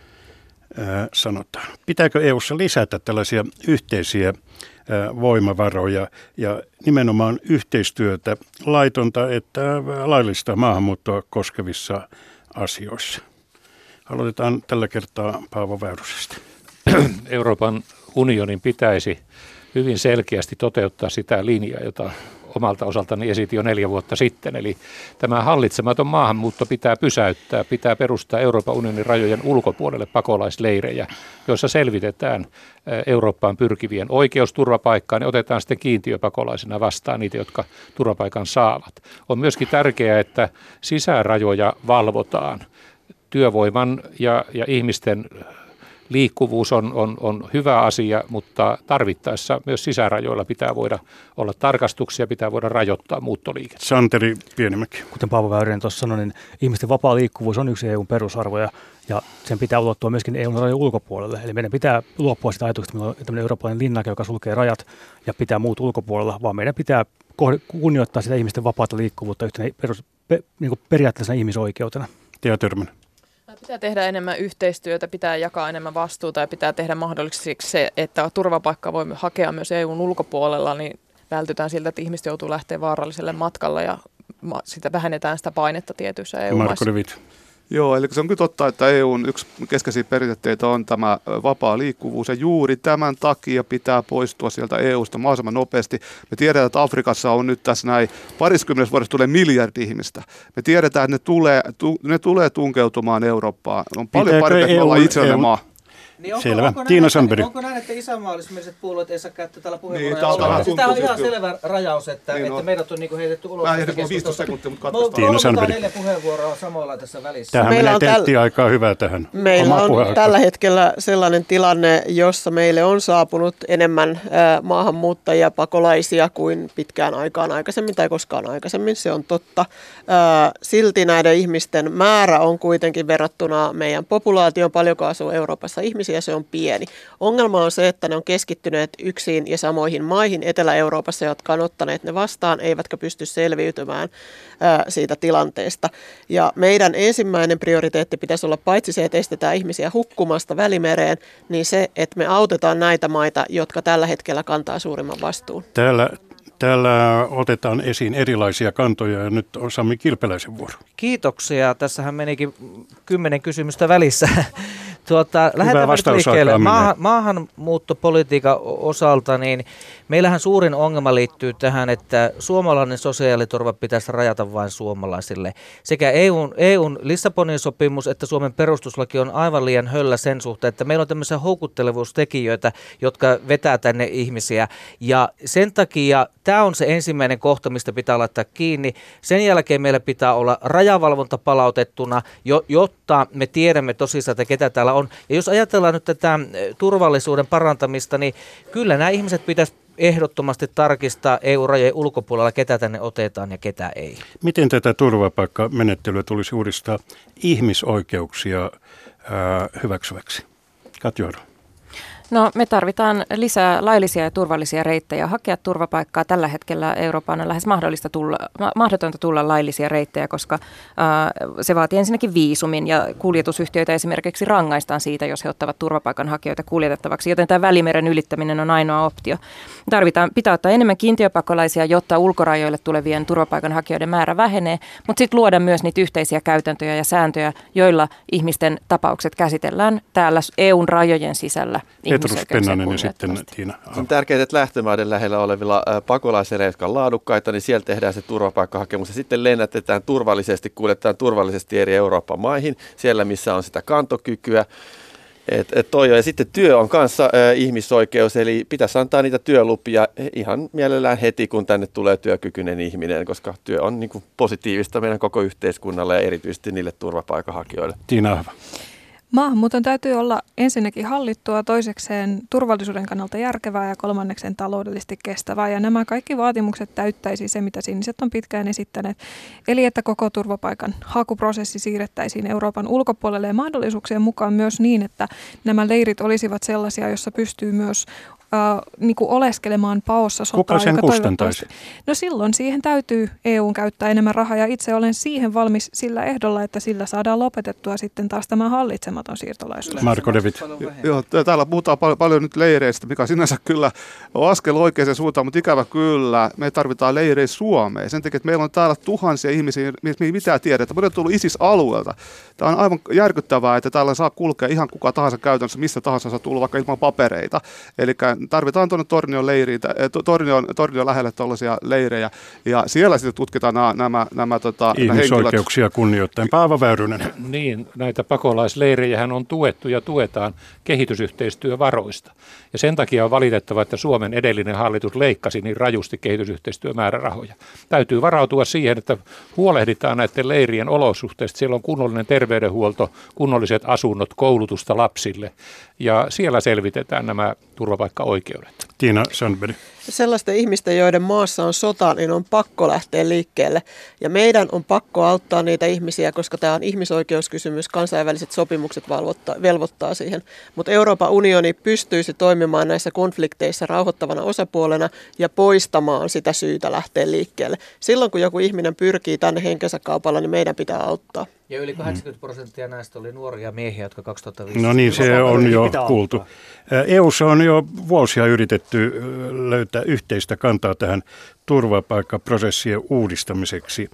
ää, sanotaan. Pitääkö E U:ssa lisätä tällaisia yhteisiä ää, voimavaroja ja nimenomaan yhteistyötä laitonta että laillista maahanmuuttoa koskevissa asioissa? Aloitetaan tällä kertaa Paavo Väyrysesta. Euroopan unionin pitäisi hyvin selkeästi toteuttaa sitä linjaa, jota omalta osaltani esitin jo neljä vuotta sitten. Eli tämä hallitsematon maahanmuutto pitää pysäyttää, pitää perustaa Euroopan unionin rajojen ulkopuolelle pakolaisleirejä, joissa selvitetään Eurooppaan pyrkivien oikeus turvapaikkaan ja otetaan sitten kiintiöpakolaisena vastaan niitä, jotka turvapaikan saavat. On myöskin tärkeää, että sisärajoja valvotaan. Työvoiman ja, ja ihmisten liikkuvuus on, on, on hyvä asia, mutta tarvittaessa myös sisärajoilla pitää voida olla tarkastuksia, pitää voida rajoittaa muuttoliikettä. Santeri Pienimäki. Kuten Paavo Väyrynen tuossa sanoi, niin ihmisten vapaa liikkuvuus on yksi E U:n perusarvoja ja sen pitää ulottua myöskin E U:n rajojen ulkopuolelle. Eli meidän pitää luopua sitä ajatuksesta, että meillä on tämmöinen eurooppalainen linnake, joka sulkee rajat ja pitää muut ulkopuolella, vaan meidän pitää kunnioittaa sitä ihmisten vapaata liikkuvuutta yhtenä perus, pe, niin kuin periaatteessa ihmisoikeutena. Tea Törmänen. Pitää tehdä enemmän yhteistyötä, pitää jakaa enemmän vastuuta ja pitää tehdä mahdolliseksi se, että turvapaikkaa voi hakea myös E U:n ulkopuolella, niin vältytään siltä, että ihmiset joutuu lähteä vaaralliselle matkalle ja sitä vähennetään sitä painetta tietyissä E U-maissa. Joo, eli se on kyllä totta, että E U:n yksi keskeisiä periaatteita on tämä vapaa liikkuvuus, ja juuri tämän takia pitää poistua sieltä E U:sta mahdollisimman nopeasti. Me tiedetään, että Afrikassa on nyt tässä näin pariskymmenessä vuodessa tulee miljardi ihmistä. Me tiedetään, että ne tulee, tu, ne tulee tunkeutumaan Eurooppaan. On paljon Pitääkö parempi, että me ollaan itsenäinen maa. Niin onko, selvä. Onko Tiina näin, Sandberg. Onko näin, että isänmaallismieliset puolueet ei saa käyttää tällä puheenvuoroja? Niin, täällä on, siis täällä on ihan tuntuu, selvä rajaus, että, niin että on. meidät on niinku heitetty ulos. Mä ehdin viisitoista sekuntia, mutta katsotaan. Tiina Sandberg. neljä puheenvuoroa samoilla tässä välissä. Tähän Meillä menee on tenttiaikaa hyvää tähän. Meillä Oma on puheaika. tällä hetkellä sellainen tilanne, jossa meille on saapunut enemmän äh, maahanmuuttajia, pakolaisia kuin pitkään aikaan aikaisemmin tai koskaan aikaisemmin, se on totta. Äh, silti näiden ihmisten määrä on kuitenkin verrattuna meidän populaatioon, paljonko asuu Euroopassa ihmisiä, se on pieni. Ongelma on se, että ne on keskittyneet yksin ja samoihin maihin Etelä-Euroopassa, jotka on ottaneet ne vastaan, eivätkä pysty selviytymään ää, siitä tilanteesta. Ja meidän ensimmäinen prioriteetti pitäisi olla paitsi se, että estetään ihmisiä hukkumasta Välimereen, niin se, että me autetaan näitä maita, jotka tällä hetkellä kantaa suurimman vastuun. Täällä, täällä otetaan esiin erilaisia kantoja ja nyt on Sami Kilpeläisen vuoro. Kiitoksia. Tässähän menikin kymmenen kysymystä välissä. Tuota, lähdetään nyt vastausaikaa liikkeelle. menee. Maahan, maahanmuuttopolitiikan osalta, niin meillähän suurin ongelma liittyy tähän, että suomalainen sosiaaliturva pitäisi rajata vain suomalaisille. Sekä E U:n, E U:n Lissabonin sopimus että Suomen perustuslaki on aivan liian höllä sen suhteen, että meillä on tämmöisiä houkuttelevuustekijöitä, jotka vetää tänne ihmisiä. Ja sen takia tämä on se ensimmäinen kohta, mistä pitää laittaa kiinni. Sen jälkeen meillä pitää olla rajavalvonta palautettuna, jo, jotta me tiedämme tosissaan, että ketä täällä on. Ja jos ajatellaan nyt tätä turvallisuuden parantamista, niin kyllä nämä ihmiset pitäisi ehdottomasti tarkistaa E U-rajojen ulkopuolella, ketä tänne otetaan ja ketä ei. Miten tätä turvapaikkamenettelyä tulisi uudistaa ihmisoikeuksia ää, hyväksyväksi? Katja Aro. No me tarvitaan lisää laillisia ja turvallisia reittejä hakea turvapaikkaa. Tällä hetkellä Euroopan on lähes mahdollista tulla, mahdotonta tulla laillisia reittejä, koska ää, se vaatii ensinnäkin viisumin ja kuljetusyhtiöitä esimerkiksi rangaistaan siitä, jos he ottavat turvapaikanhakijoita kuljetettavaksi, joten tämä Välimeren ylittäminen on ainoa optio. Tarvitaan, pitää ottaa enemmän kiintiöpakolaisia, jotta ulkorajoille tulevien turvapaikanhakijoiden määrä vähenee, mutta sitten luoda myös niitä yhteisiä käytäntöjä ja sääntöjä, joilla ihmisten tapaukset käsitellään täällä E U:n rajojen sisällä. Petrus Pennanen ja sitten Tiina. On tärkeää, että lähtömaiden lähellä olevilla pakolaisilla, jotka on laadukkaita, niin siellä tehdään se turvapaikkahakemus ja sitten lennätetään turvallisesti, kuljetaan turvallisesti eri Euroopan maihin, siellä missä on sitä kantokykyä. Et, et toi, ja sitten työ on kanssa äh, ihmisoikeus, eli pitäisi antaa niitä työlupia ihan mielellään heti, kun tänne tulee työkykyinen ihminen, koska työ on niin kuin positiivista meidän koko yhteiskunnalle ja erityisesti niille turvapaikanhakijoille. Tiina Ahva. Maahanmuuton täytyy olla ensinnäkin hallittua, toisekseen turvallisuuden kannalta järkevää ja kolmannekseen taloudellisesti kestävää. Ja nämä kaikki vaatimukset täyttäisi se, mitä siniset on pitkään esittäneet. Eli että koko turvapaikan hakuprosessi siirrettäisiin Euroopan ulkopuolelle ja mahdollisuuksien mukaan myös niin, että nämä leirit olisivat sellaisia, joissa pystyy myös Uh, niin kuin oleskelemaan paossa sotaa. Kuka sen kustantaisi? No silloin siihen täytyy E U:n käyttää enemmän rahaa ja itse olen siihen valmis sillä ehdolla, että sillä saadaan lopetettua sitten taas tämä hallitsematon siirtolaisuus. Marko David. Joo, täällä puhutaan paljon, paljon nyt leireistä, mikä sinänsä kyllä on askel oikeaan suuntaan, mutta ikävä kyllä, me tarvitaan leirejä Suomeen. Sen takia, että meillä on täällä tuhansia ihmisiä, me ei mitään tiedetä. Me on tullut ISIS-alueelta. Tämä on aivan järkyttävää, että täällä saa kulkea ihan kuka tahansa käytännössä, missä tahansa saa tulla vaikka ilman papereita. Eli tarvitaan tuonne Tornion, leiriin, Tornion, Tornion lähelle tuollaisia leirejä, ja siellä sitten tutkitaan nämä, nämä, nämä tota, ihmisoikeuksia kunnioittain. Paavo Väyrynen. Niin, näitä pakolaisleirejähän on tuettu ja tuetaan kehitysyhteistyövaroista. Ja sen takia on valitettava, että Suomen edellinen hallitus leikkasi niin rajusti kehitysyhteistyömäärärahoja. Täytyy varautua siihen, että huolehditaan näiden leirien olosuhteista. Siellä on kunnollinen terveydenhuolto, kunnolliset asunnot, koulutusta lapsille, ja siellä selvitetään nämä turvapaikkaoikeudet. oikeudet. Tiina Sandberg. Sellaisten ihmisten, joiden maassa on sota, niin on pakko lähteä liikkeelle. Ja meidän on pakko auttaa niitä ihmisiä, koska tämä on ihmisoikeuskysymys, kansainväliset sopimukset valvottaa, velvoittaa siihen. Mutta Euroopan unioni pystyisi toimimaan näissä konflikteissa rauhoittavana osapuolena ja poistamaan sitä syytä lähteä liikkeelle. Silloin kun joku ihminen pyrkii tänne henkensä kaupalla, niin meidän pitää auttaa. Ja yli kahdeksankymmentä prosenttia näistä oli nuoria miehiä, jotka kaksituhattaviisi. No niin, se on jo kuultu. E U:ssa on jo vuosia yritetty löytää yhteistä kantaa tähän turvapaikkaprosessien uudistamiseksi.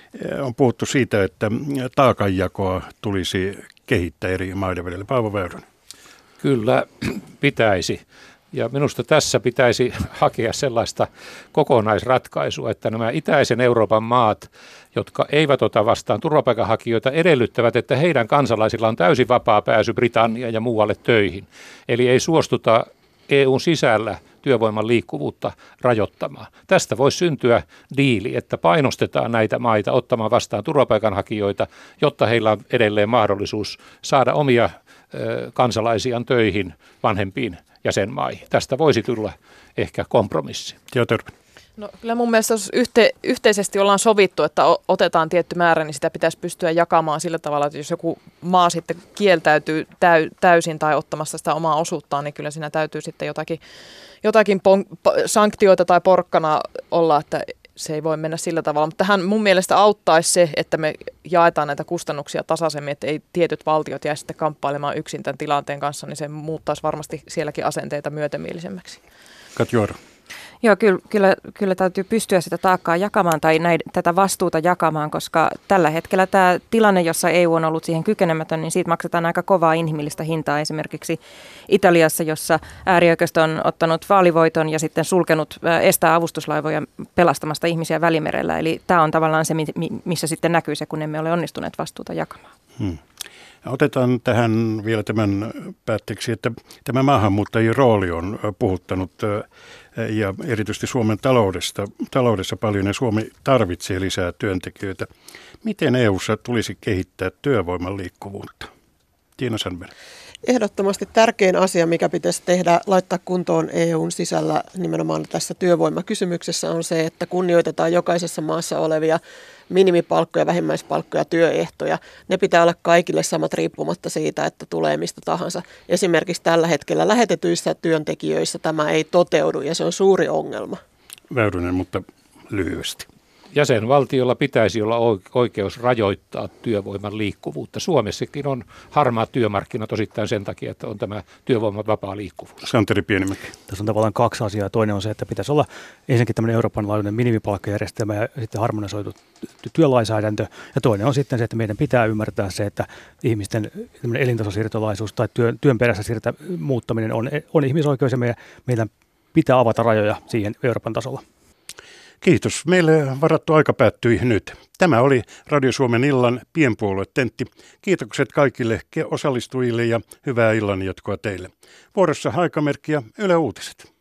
On puhuttu siitä, että taakanjakoa tulisi kehittää eri maiden välillä. Paavo Väyrynen. Kyllä pitäisi. Ja minusta tässä pitäisi hakea sellaista kokonaisratkaisua, että nämä itäisen Euroopan maat, jotka eivät ota vastaan turvapaikanhakijoita, edellyttävät, että heidän kansalaisilla on täysin vapaa pääsy Britanniaan ja muualle töihin. Eli ei suostuta E U:n sisällä työvoiman liikkuvuutta rajoittamaan. Tästä voisi syntyä diili, että painostetaan näitä maita ottamaan vastaan turvapaikanhakijoita, jotta heillä on edelleen mahdollisuus saada omia ö, kansalaisiaan töihin vanhempiin jäsenmaihin. Tästä voisi tulla ehkä kompromissi. No, kyllä mun mielestä jos yhte, yhteisesti ollaan sovittu, että otetaan tietty määrä, niin sitä pitäisi pystyä jakamaan sillä tavalla, että jos joku maa sitten kieltäytyy täy, täysin tai ottamassa sitä omaa osuuttaan, niin kyllä siinä täytyy sitten jotakin, jotakin pon, sanktioita tai porkkana olla, että se ei voi mennä sillä tavalla. Mutta tähän mun mielestä auttaisi se, että me jaetaan näitä kustannuksia tasaisemmin, että ei tietyt valtiot jäisi sitten kamppailemaan yksin tämän tilanteen kanssa, niin se muuttaisi varmasti sielläkin asenteita myötämielisemmäksi. Katjuora. Joo, kyllä, kyllä, kyllä täytyy pystyä sitä taakkaa jakamaan tai näin, tätä vastuuta jakamaan, koska tällä hetkellä tämä tilanne, jossa E U on ollut siihen kykenemätön, niin siitä maksetaan aika kovaa inhimillistä hintaa. Esimerkiksi Italiassa, jossa äärioikeisto on ottanut vaalivoiton ja sitten sulkenut, estää avustuslaivoja pelastamasta ihmisiä Välimerellä. Eli tämä on tavallaan se, missä sitten näkyy se, kun emme ole onnistuneet vastuuta jakamaan. Hmm. Otetaan tähän vielä tämän päätteeksi, että tämä maahanmuuttajien rooli on puhuttanut ja erityisesti Suomen taloudesta, taloudessa paljon ja Suomi tarvitsee lisää työntekijöitä. Miten E U:ssa tulisi kehittää työvoiman liikkuvuutta? Tiina Sandberg. Ehdottomasti tärkein asia, mikä pitäisi tehdä, laittaa kuntoon E U:n sisällä nimenomaan tässä työvoimakysymyksessä on se, että kunnioitetaan jokaisessa maassa olevia minimipalkkoja, vähimmäispalkkoja, työehtoja. Ne pitää olla kaikille samat riippumatta siitä, että tulee mistä tahansa. Esimerkiksi tällä hetkellä lähetetyissä työntekijöissä tämä ei toteudu ja se on suuri ongelma. Väyrynen, mutta lyhyesti. Jäsenvaltiolla pitäisi olla oikeus rajoittaa työvoiman liikkuvuutta. Suomessakin on harmaat työmarkkinat osittain sen takia, että on tämä työvoiman vapaa liikkuvuus. Santeri Pienimäki. Tässä on tavallaan kaksi asiaa. Toinen on se, että pitäisi olla ensinnäkin tämmöinen Euroopan laajuinen minimipalkkajärjestelmä ja sitten harmonisoitu työlainsäädäntö. Ja toinen on sitten se, että meidän pitää ymmärtää se, että ihmisten elintasosiirtolaisuus tai työn, työn perässä siirtä muuttaminen on, on ihmisoikeus ja meidän, meidän pitää avata rajoja siihen Euroopan tasolla. Kiitos. Meille varattu aika päättyi nyt. Tämä oli Radio Suomen illan pienpuoluetentti. Kiitokset kaikille osallistujille ja hyvää illan jatkoa teille. Vuorossa aikamerkki ja Yle Uutiset.